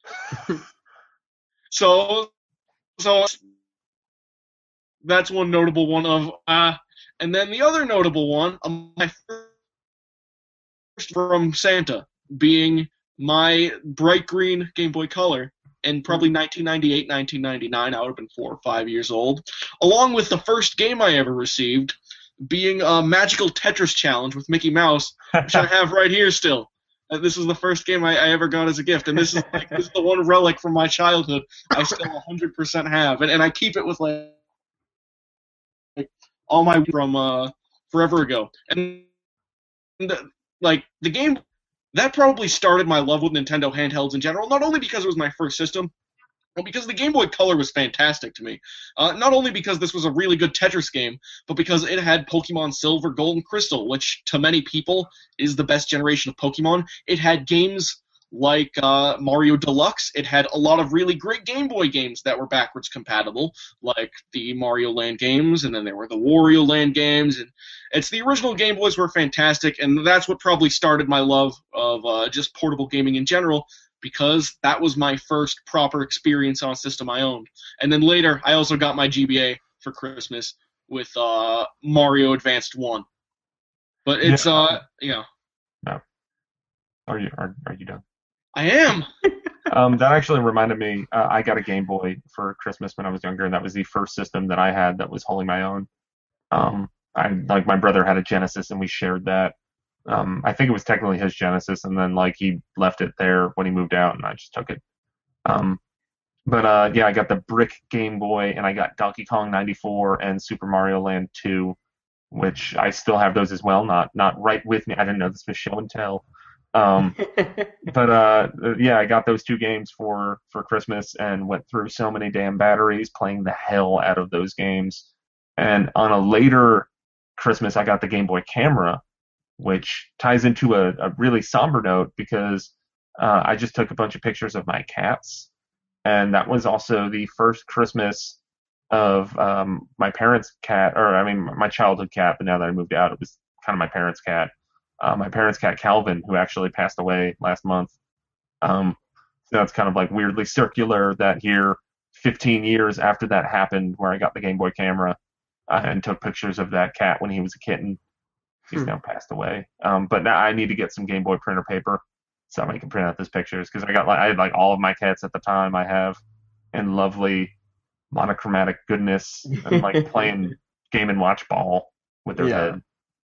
so, so that's one notable one of, uh, and then the other notable one, um, my first from Santa, being my bright green Game Boy Color. In probably nineteen ninety-eight, nineteen ninety-nine, I would have been four or five years old, along with the first game I ever received, being a Magical Tetris Challenge with Mickey Mouse, which I have right here still. Uh, this was the first game I, I ever got as a gift, and this is like this is the one relic from my childhood I still one hundred percent have, and, and I keep it with like, like all my from uh, forever ago. And, and like the game. That probably started my love with Nintendo handhelds in general, not only because it was my first system, but because the Game Boy Color was fantastic to me. Uh, not only because this was a really good Tetris game, but because it had Pokemon Silver, Gold, and Crystal, which to many people is the best generation of Pokemon. It had games like uh, Mario Deluxe. It had a lot of really great Game Boy games that were backwards compatible, like the Mario Land games, and then there were the Wario Land games, and it's the original Game Boys were fantastic, and that's what probably started my love of uh, just portable gaming in general, because that was my first proper experience on a system I owned. And then later, I also got my G B A for Christmas with uh, Mario Advanced one. But it's, yeah. uh, you know. No. Are you, are, are you done? I am. um, that actually reminded me, uh, I got a Game Boy for Christmas when I was younger, and that was the first system that I had that was wholly my own. Um, I like my brother had a Genesis, and we shared that. Um, I think it was technically his Genesis, and then like he left it there when he moved out, and I just took it. Um, but uh, yeah, I got the brick Game Boy, and I got Donkey Kong ninety-four and Super Mario Land two, which I still have those as well. Not not right with me. I didn't know this was show and tell. Um, but uh, yeah, I got those two games for for Christmas, and went through so many damn batteries playing the hell out of those games. And on a later Christmas, I got the Game Boy Camera, which ties into a, a really somber note because uh, I just took a bunch of pictures of my cats, and that was also the first Christmas of um, my parents' cat, or I mean my childhood cat, but now that I moved out, it was kind of my parents' cat. Uh, my parents' cat Calvin, who actually passed away last month. Um, so it's kind of like weirdly circular that here, fifteen years after that happened, where I got the Game Boy Camera uh, and took pictures of that cat when he was a kitten. He's hmm. now passed away. Um, but now I need to get some Game Boy printer paper so I can print out those pictures, because I got like I had like all of my cats at the time I have in lovely monochromatic goodness and like playing Game and Watch ball with their yeah. head.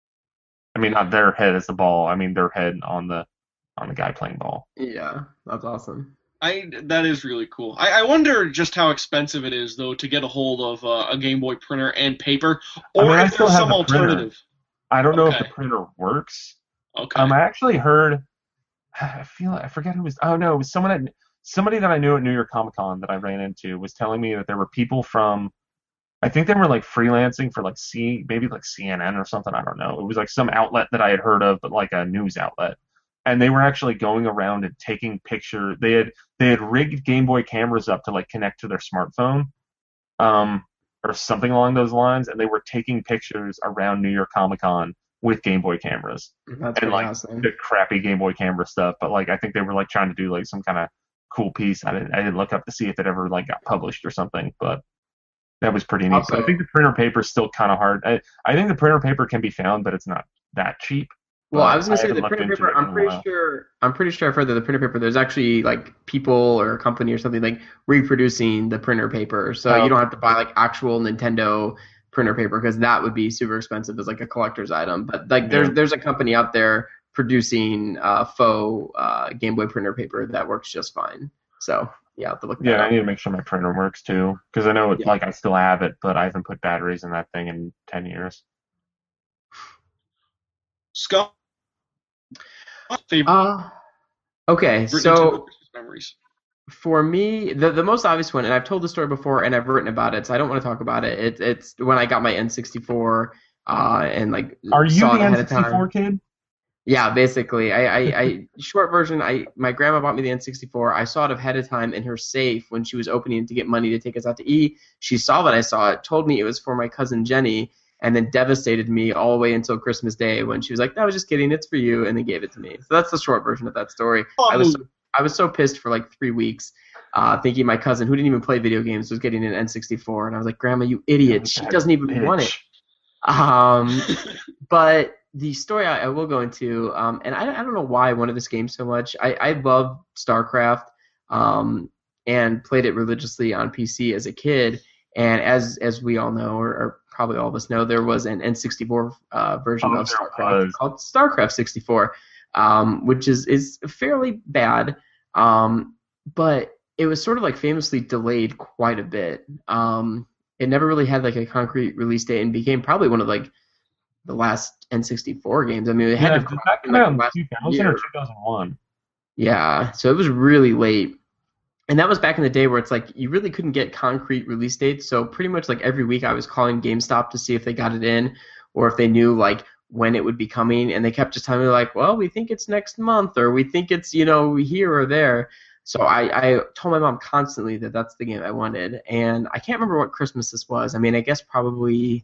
I mean, not their head as the ball. I mean their head on the on the guy playing ball. Yeah, that's awesome. I that is really cool. I, I wonder just how expensive it is though to get a hold of uh, a Game Boy printer and paper, or I mean, if there's some the alternative. Printer. I don't know okay. if the printer works. Okay. Um, I actually heard. I feel I forget who was. Oh no, it was someone at somebody that I knew at New York Comic Con that I ran into was telling me that there were people from. I think they were like freelancing for like C, maybe like C N N or something. I don't know. It was like some outlet that I had heard of, but like a news outlet. And they were actually going around and taking picture. They had they had rigged Game Boy cameras up to like connect to their smartphone, um, or something along those lines. And they were taking pictures around New York Comic Con with Game Boy cameras. That's and like awesome. The crappy Game Boy camera stuff. But like I think they were like trying to do like some kind of cool piece. I didn't I didn't look up to see if it ever like got published or something, but. That was pretty neat. Also, I think the printer paper is still kind of hard. I, I think the printer paper can be found, but it's not that cheap. Well, I was going to say the printer paper. I'm pretty sure. I'm pretty sure I've heard that the printer paper. There's actually like people or a company or something like reproducing the printer paper, so oh. you don't have to buy like actual Nintendo printer paper because that would be super expensive as like a collector's item. But like there's yeah. there's a company out there producing uh, faux uh, Game Boy printer paper that works just fine. So. Yeah, have to look yeah, that I need to make sure my printer works too, because I know it, yeah. like I still have it, but I haven't put batteries in that thing in ten years. Scott, uh, okay, so memories. For me, the the most obvious one, and I've told the story before, and I've written about it, so I don't want to talk about it. it it's when I got my N sixty-four, uh, and like are you saw the N sixty-four kid? Yeah, basically. I, I, I short version, I my grandma bought me the N sixty-four. I saw it ahead of time in her safe when she was opening it to get money to take us out to eat. She saw that I saw it, told me it was for my cousin Jenny, and then devastated me all the way until Christmas Day when she was like, "No, I was just kidding, it's for you," and then gave it to me. So that's the short version of that story. I was so, I was so pissed for like three weeks, uh, thinking my cousin, who didn't even play video games, was getting an N sixty-four, and I was like, "Grandma, you idiot! She doesn't even bitch. want it." Um, but the story I, I will go into, um, and I, I don't know why I wanted this game so much. I, I love StarCraft, um, and played it religiously on P C as a kid. And as as we all know, or, or probably all of us know, there was an N sixty-four uh, version Oh, of there StarCraft was. called StarCraft sixty-four, um, which is is fairly bad, um, but it was sort of like famously delayed quite a bit. Um, it never really had like a concrete release date and became probably one of like the last N sixty-four games. I mean, it had Yeah, to did come that in, come like, out in last two thousand year. or two thousand one? Yeah, so it was really late. And that was back in the day where it's like you really couldn't get concrete release dates. So pretty much like every week I was calling GameStop to see if they got it in or if they knew like when it would be coming. And they kept just telling me like, well, we think it's next month or we think it's, you know, here or there. So I, I told my mom constantly that that's the game I wanted. And I can't remember what Christmas this was. I mean, I guess probably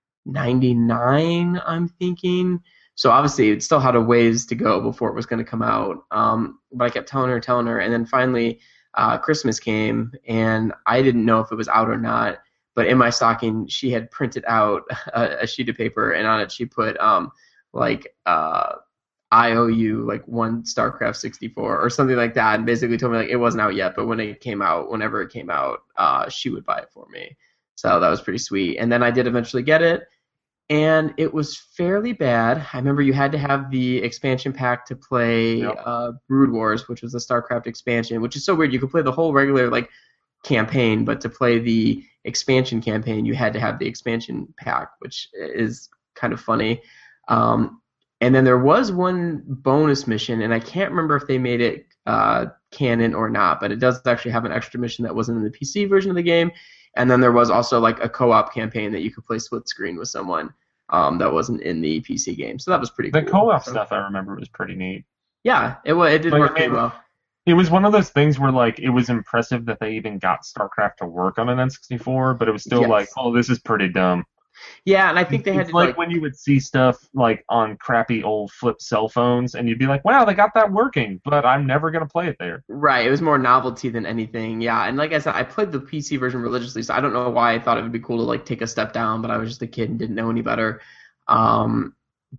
ninety-nine, I'm thinking. So obviously it still had a ways to go before it was going to come out. Um, but I kept telling her, telling her. And then finally uh, Christmas came, and I didn't know if it was out or not. But in my stocking, she had printed out a, a sheet of paper, and on it she put um, like uh, I O U, like one StarCraft sixty-four or something like that, and basically told me like it wasn't out yet, but when it came out, whenever it came out, uh, she would buy it for me. So that was pretty sweet. And then I did eventually get it, and it was fairly bad. I remember you had to have the expansion pack to play Yep. uh, Brood Wars, which was the StarCraft expansion, which is so weird. You could play the whole regular like campaign, but to play the expansion campaign, you had to have the expansion pack, which is kind of funny. Um, and then there was one bonus mission, and I can't remember if they made it uh, canon or not, but it does actually have an extra mission that wasn't in the P C version of the game. And then there was also like a co-op campaign that you could play split screen with someone um, that wasn't in the P C game. So that was pretty The cool. co-op So, stuff I remember was pretty neat. yeah, it wa- it did Like, work I pretty mean, well. It was one of those things where like it was impressive that they even got StarCraft to work on an N sixty-four, but it was still Yes. like, oh, this is pretty dumb. Yeah, and I think they had It's to like, like when you would see stuff like on crappy old flip cell phones, and you'd be like, wow, they got that working, but I'm never gonna play it there. right. It was more novelty than anything. Yeah, and like I said, I played the P C version religiously, so I don't know why I thought it would be cool to like take a step down, but I was just a kid and didn't know any better. Um,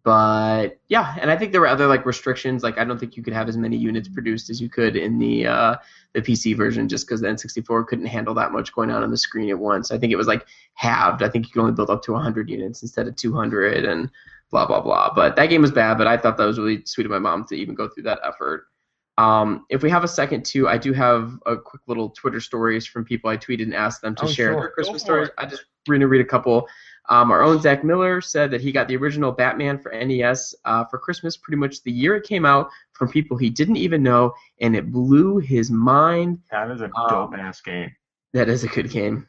but yeah, and I think there were other like restrictions. Like I don't think you could have as many units produced as you could in the uh, the P C version, just because the N sixty-four couldn't handle that much going on on the screen at once. I think it was like halved. I think you could only build up to one hundred units instead of two hundred, and blah blah blah. But that game was bad. But I thought that was really sweet of my mom to even go through that effort. Um, if we have a second too, I do have a quick little Twitter stories from people I tweeted and asked them to Oh, share sure. their Go Christmas for stories. it. I just going to read a couple. Um, our own Zach Miller said that he got the original Batman for N E S uh, for Christmas pretty much the year it came out from people he didn't even know, and it blew his mind. That is a Um, dope ass game. That is a good game.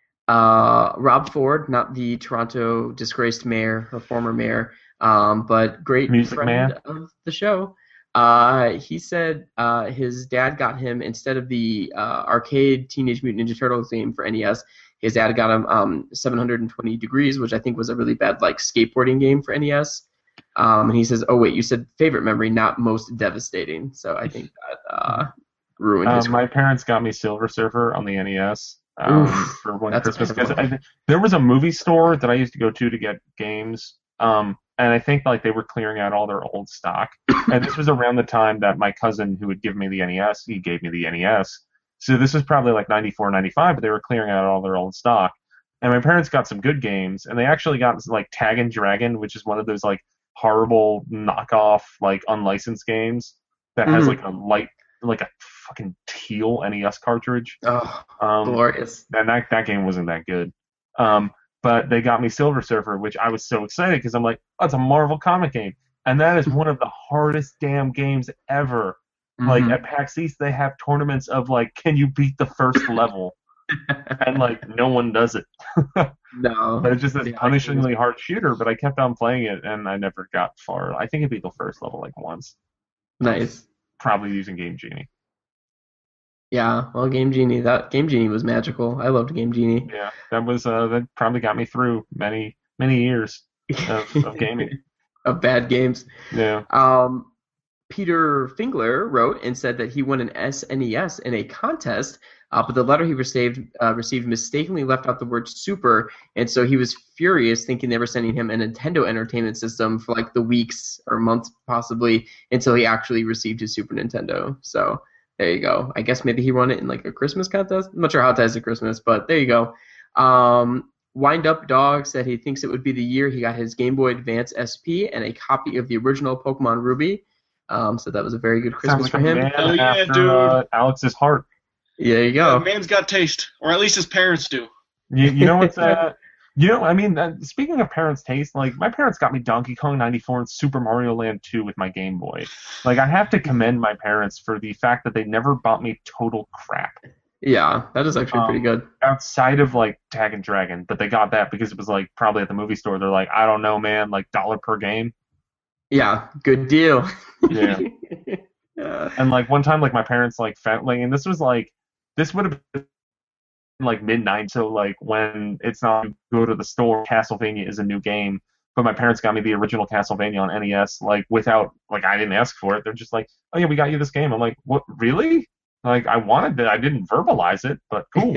Uh, Rob Ford, not the Toronto disgraced mayor or former mayor, um, but great Music friend Man. of the show. Uh, he said uh, his dad got him, instead of the uh, arcade Teenage Mutant Ninja Turtles game for N E S, his dad got him um, seven hundred twenty Degrees, which I think was a really bad like skateboarding game for N E S. Um, and he says, "Oh wait, you said favorite memory, not most devastating." So I think that uh, ruined his. Um, my parents got me Silver Surfer on the N E S um, Oof, for one that's Christmas, because pitiful. there was a movie store that I used to go to to get games, um, and I think like they were clearing out all their old stock. And this was around the time that my cousin, who would give me the N E S, he gave me the N E S. So this was probably like ninety-four, ninety-five, but they were clearing out all their old stock. And my parents got some good games, and they actually got like Tag and Dragon, which is one of those like horrible knockoff like unlicensed games that has Mhm. like a light, like a fucking teal N E S cartridge. Oh, Um, glorious. and that that game wasn't that good. Um, but they got me Silver Surfer, which I was so excited because I'm like, oh, it's a Marvel comic game, and that is one of the hardest damn games ever. Like Mhm. at PAX East, they have tournaments of like, can you beat the first level? and like no one does it. No. But it's just this Yeah, punishingly hard shooter. But I kept on playing it, and I never got far. I think I beat the first level like once. Nice. Probably using Game Genie. Yeah, well, Game Genie, that Game Genie was magical. I loved Game Genie. Yeah, that was uh, that probably got me through many many years of, of gaming. Of bad games. Yeah. Um, Peter Fingler wrote and said that he won an S N E S in a contest, uh, but the letter he received uh, received mistakenly left out the word Super, and so he was furious, thinking they were sending him a Nintendo Entertainment System for like the weeks or months possibly until he actually received his Super Nintendo. So there you go. I guess maybe he won it in like a Christmas contest. I'm not sure how it ties to Christmas, but there you go. Um, Wind Up Dog said he thinks it would be the year he got his Game Boy Advance S P and a copy of the original Pokemon Ruby. Um, so that was a very good Christmas Sounds for like a him. man Hell yeah, after, dude. Uh, Alex's heart. Yeah, there you Yeah, go. man's got taste, or at least his parents do. You, you know what's uh, you know, I mean, uh, speaking of parents' taste, like my parents got me Donkey Kong ninety-four and Super Mario Land two with my Game Boy. Like I have to commend my parents for the fact that they never bought me total crap Yeah, that is actually pretty Um, good. outside of like Tag and Dragon, but they got that because it was like probably at the movie store. They're like, I don't know, man, like dollar per game. Yeah, good deal. Yeah. Yeah. And like one time, like my parents like found like, and this was like, this would have been like midnight. So like when it's not you go to the store, Castlevania is a new game. But my parents got me the original Castlevania on N E S, like without like I didn't ask for it. They're just like, oh yeah, we got you this game. I'm like, what? Really? Like I wanted it. I didn't verbalize it, but cool.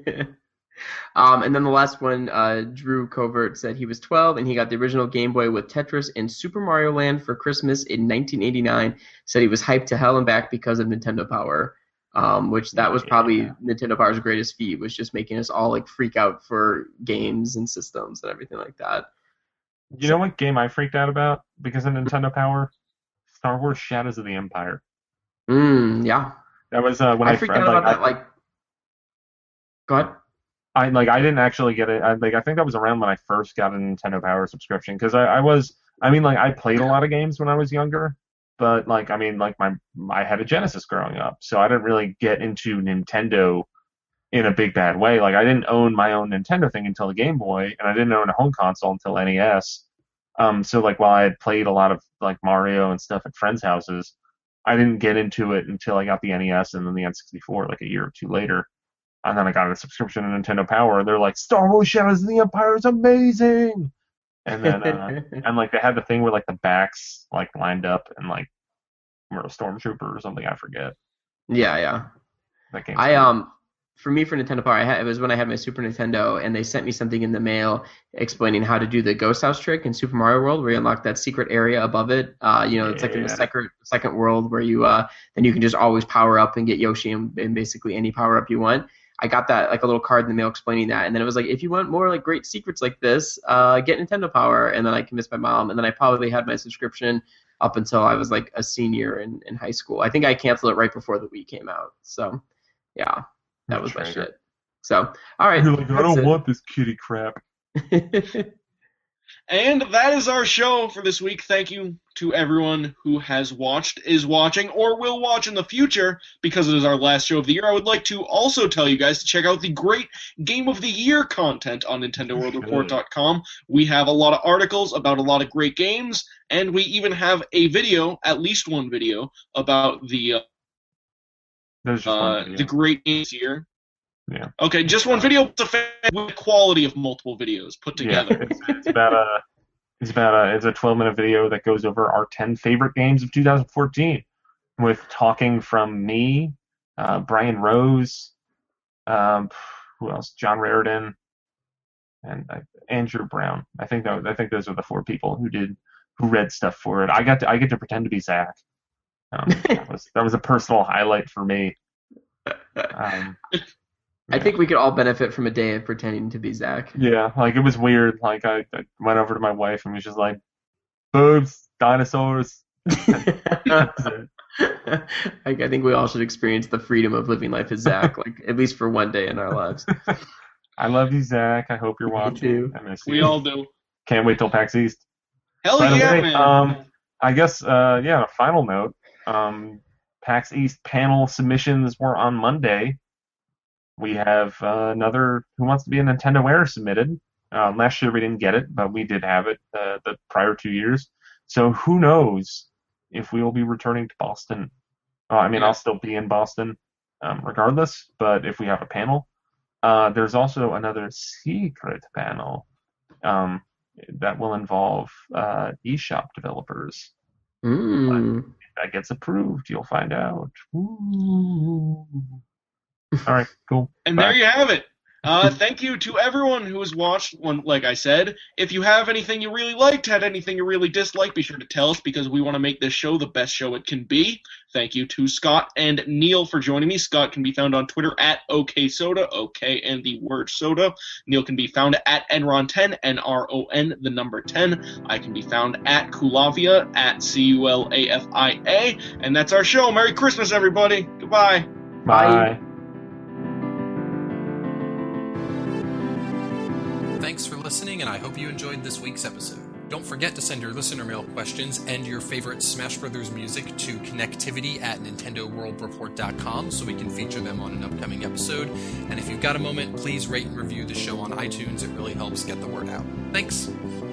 Um, and then the last one, uh, Drew Covert said he was twelve and he got the original Game Boy with Tetris and Super Mario Land for Christmas in nineteen eighty-nine. Said he was hyped to hell and back because of Nintendo Power, um, which that was probably Yeah. Nintendo Power's greatest feat, was just making us all like freak out for games and systems and everything like that. You know what game I freaked out about because of Nintendo Power? Star Wars Shadows of the Empire. Mm, yeah. That was uh, when I, I freaked fr- out like, about that. I, Like, go ahead. I like I didn't actually get it. I, like I think that was around when I first got a Nintendo Power subscription because I, I was I mean like I played a lot of games when I was younger, but like I mean like my I had a Genesis growing up, so I didn't really get into Nintendo in a big bad way. Like I didn't own my own Nintendo thing until the Game Boy, and I didn't own a home console until N E S. Um, so like while I had played a lot of like Mario and stuff at friends' houses, I didn't get into it until I got the N E S and then the N sixty-four like a year or two later. And then I got a subscription to Nintendo Power, and they're like, Star Wars Shadows of the Empire is amazing! And then, uh, and like they had the thing where like the backs like lined up and like were a stormtrooper or something, I forget. Yeah, yeah. That game. I um for me for Nintendo Power, I had, it was when I had my Super Nintendo, and they sent me something in the mail explaining how to do the Ghost House trick in Super Mario World, where you unlock that secret area above it. Uh, you know, it's like in the Yeah. second second world where you uh then you can just always power up and get Yoshi and, and basically any power up you want. I got that like a little card in the mail explaining that, and then it was like, if you want more like great secrets like this, uh, get Nintendo Power. And then I convinced my mom, and then I probably had my subscription up until I was like a senior in, in high school. I think I canceled it right before the Wii came out. So yeah, that was my Traitor. shit. So all right, You're like, I that's don't it. want this kitty crap. And that is our show for this week. Thank you to everyone who has watched, is watching, or will watch in the future, because it is our last show of the year. I would like to also tell you guys to check out the great Game of the Year content on Nintendo World Report dot com. We have a lot of articles about a lot of great games, and we even have a video, at least one video, about the uh, There's just uh, one video. the great games here. Yeah. Okay, just one video with the fa- with the quality of multiple videos put Yeah, together. it's, it's about a it's about a it's a twelve minute video that goes over our ten favorite games of two thousand fourteen, with talking from me, uh, Brian Rose, um, who else? John Raridan, and uh, Andrew Brown. I think that I think those are the four people who did who read stuff for it. I got to I get to pretend to be Zach. Um, that was that was a personal highlight for me. Um, I think we could all benefit from a day of pretending to be Zach. Yeah, like it was weird. Like I, I went over to my wife and was just like, boobs, dinosaurs. That's it. I, I think we all should experience the freedom of living life as Zach, like at least for one day in our lives. I love you, Zach. I hope you're Me watching. too. I miss We you. all do. Can't wait till PAX East. Hell By the yeah, way, man. um, I guess, uh, yeah, on a final note, um, PAX East panel submissions were on Monday. we have uh, another Who Wants to Be a Nintendo Heir submitted. Um, last year we didn't get it, but we did have it uh, the prior two years. So who knows if we will be returning to Boston. Uh, I mean, Yeah. I'll still be in Boston um, regardless, but if we have a panel. Uh, there's also another secret panel um, that will involve uh, eShop developers. Mm. If that gets approved, you'll find out. Ooh. All right, cool. And Bye. there you have it. Uh, thank you to everyone who has watched. One, like I said, if you have anything you really liked, had anything you really disliked, be sure to tell us because we want to make this show the best show it can be. Thank you to Scott and Neil for joining me. Scott can be found on Twitter at OKSoda, OK and the word soda. Neil can be found at Enron ten, N R O N, the number ten. I can be found at Kulavia, at C U L A F I A. And that's our show. Merry Christmas, everybody. Goodbye. Bye. Thanks for listening, and I hope you enjoyed this week's episode. Don't forget to send your listener mail questions and your favorite Smash Brothers music to connectivity at nintendo world report dot com so we can feature them on an upcoming episode. And if you've got a moment, please rate and review the show on iTunes. It really helps get the word out. Thanks!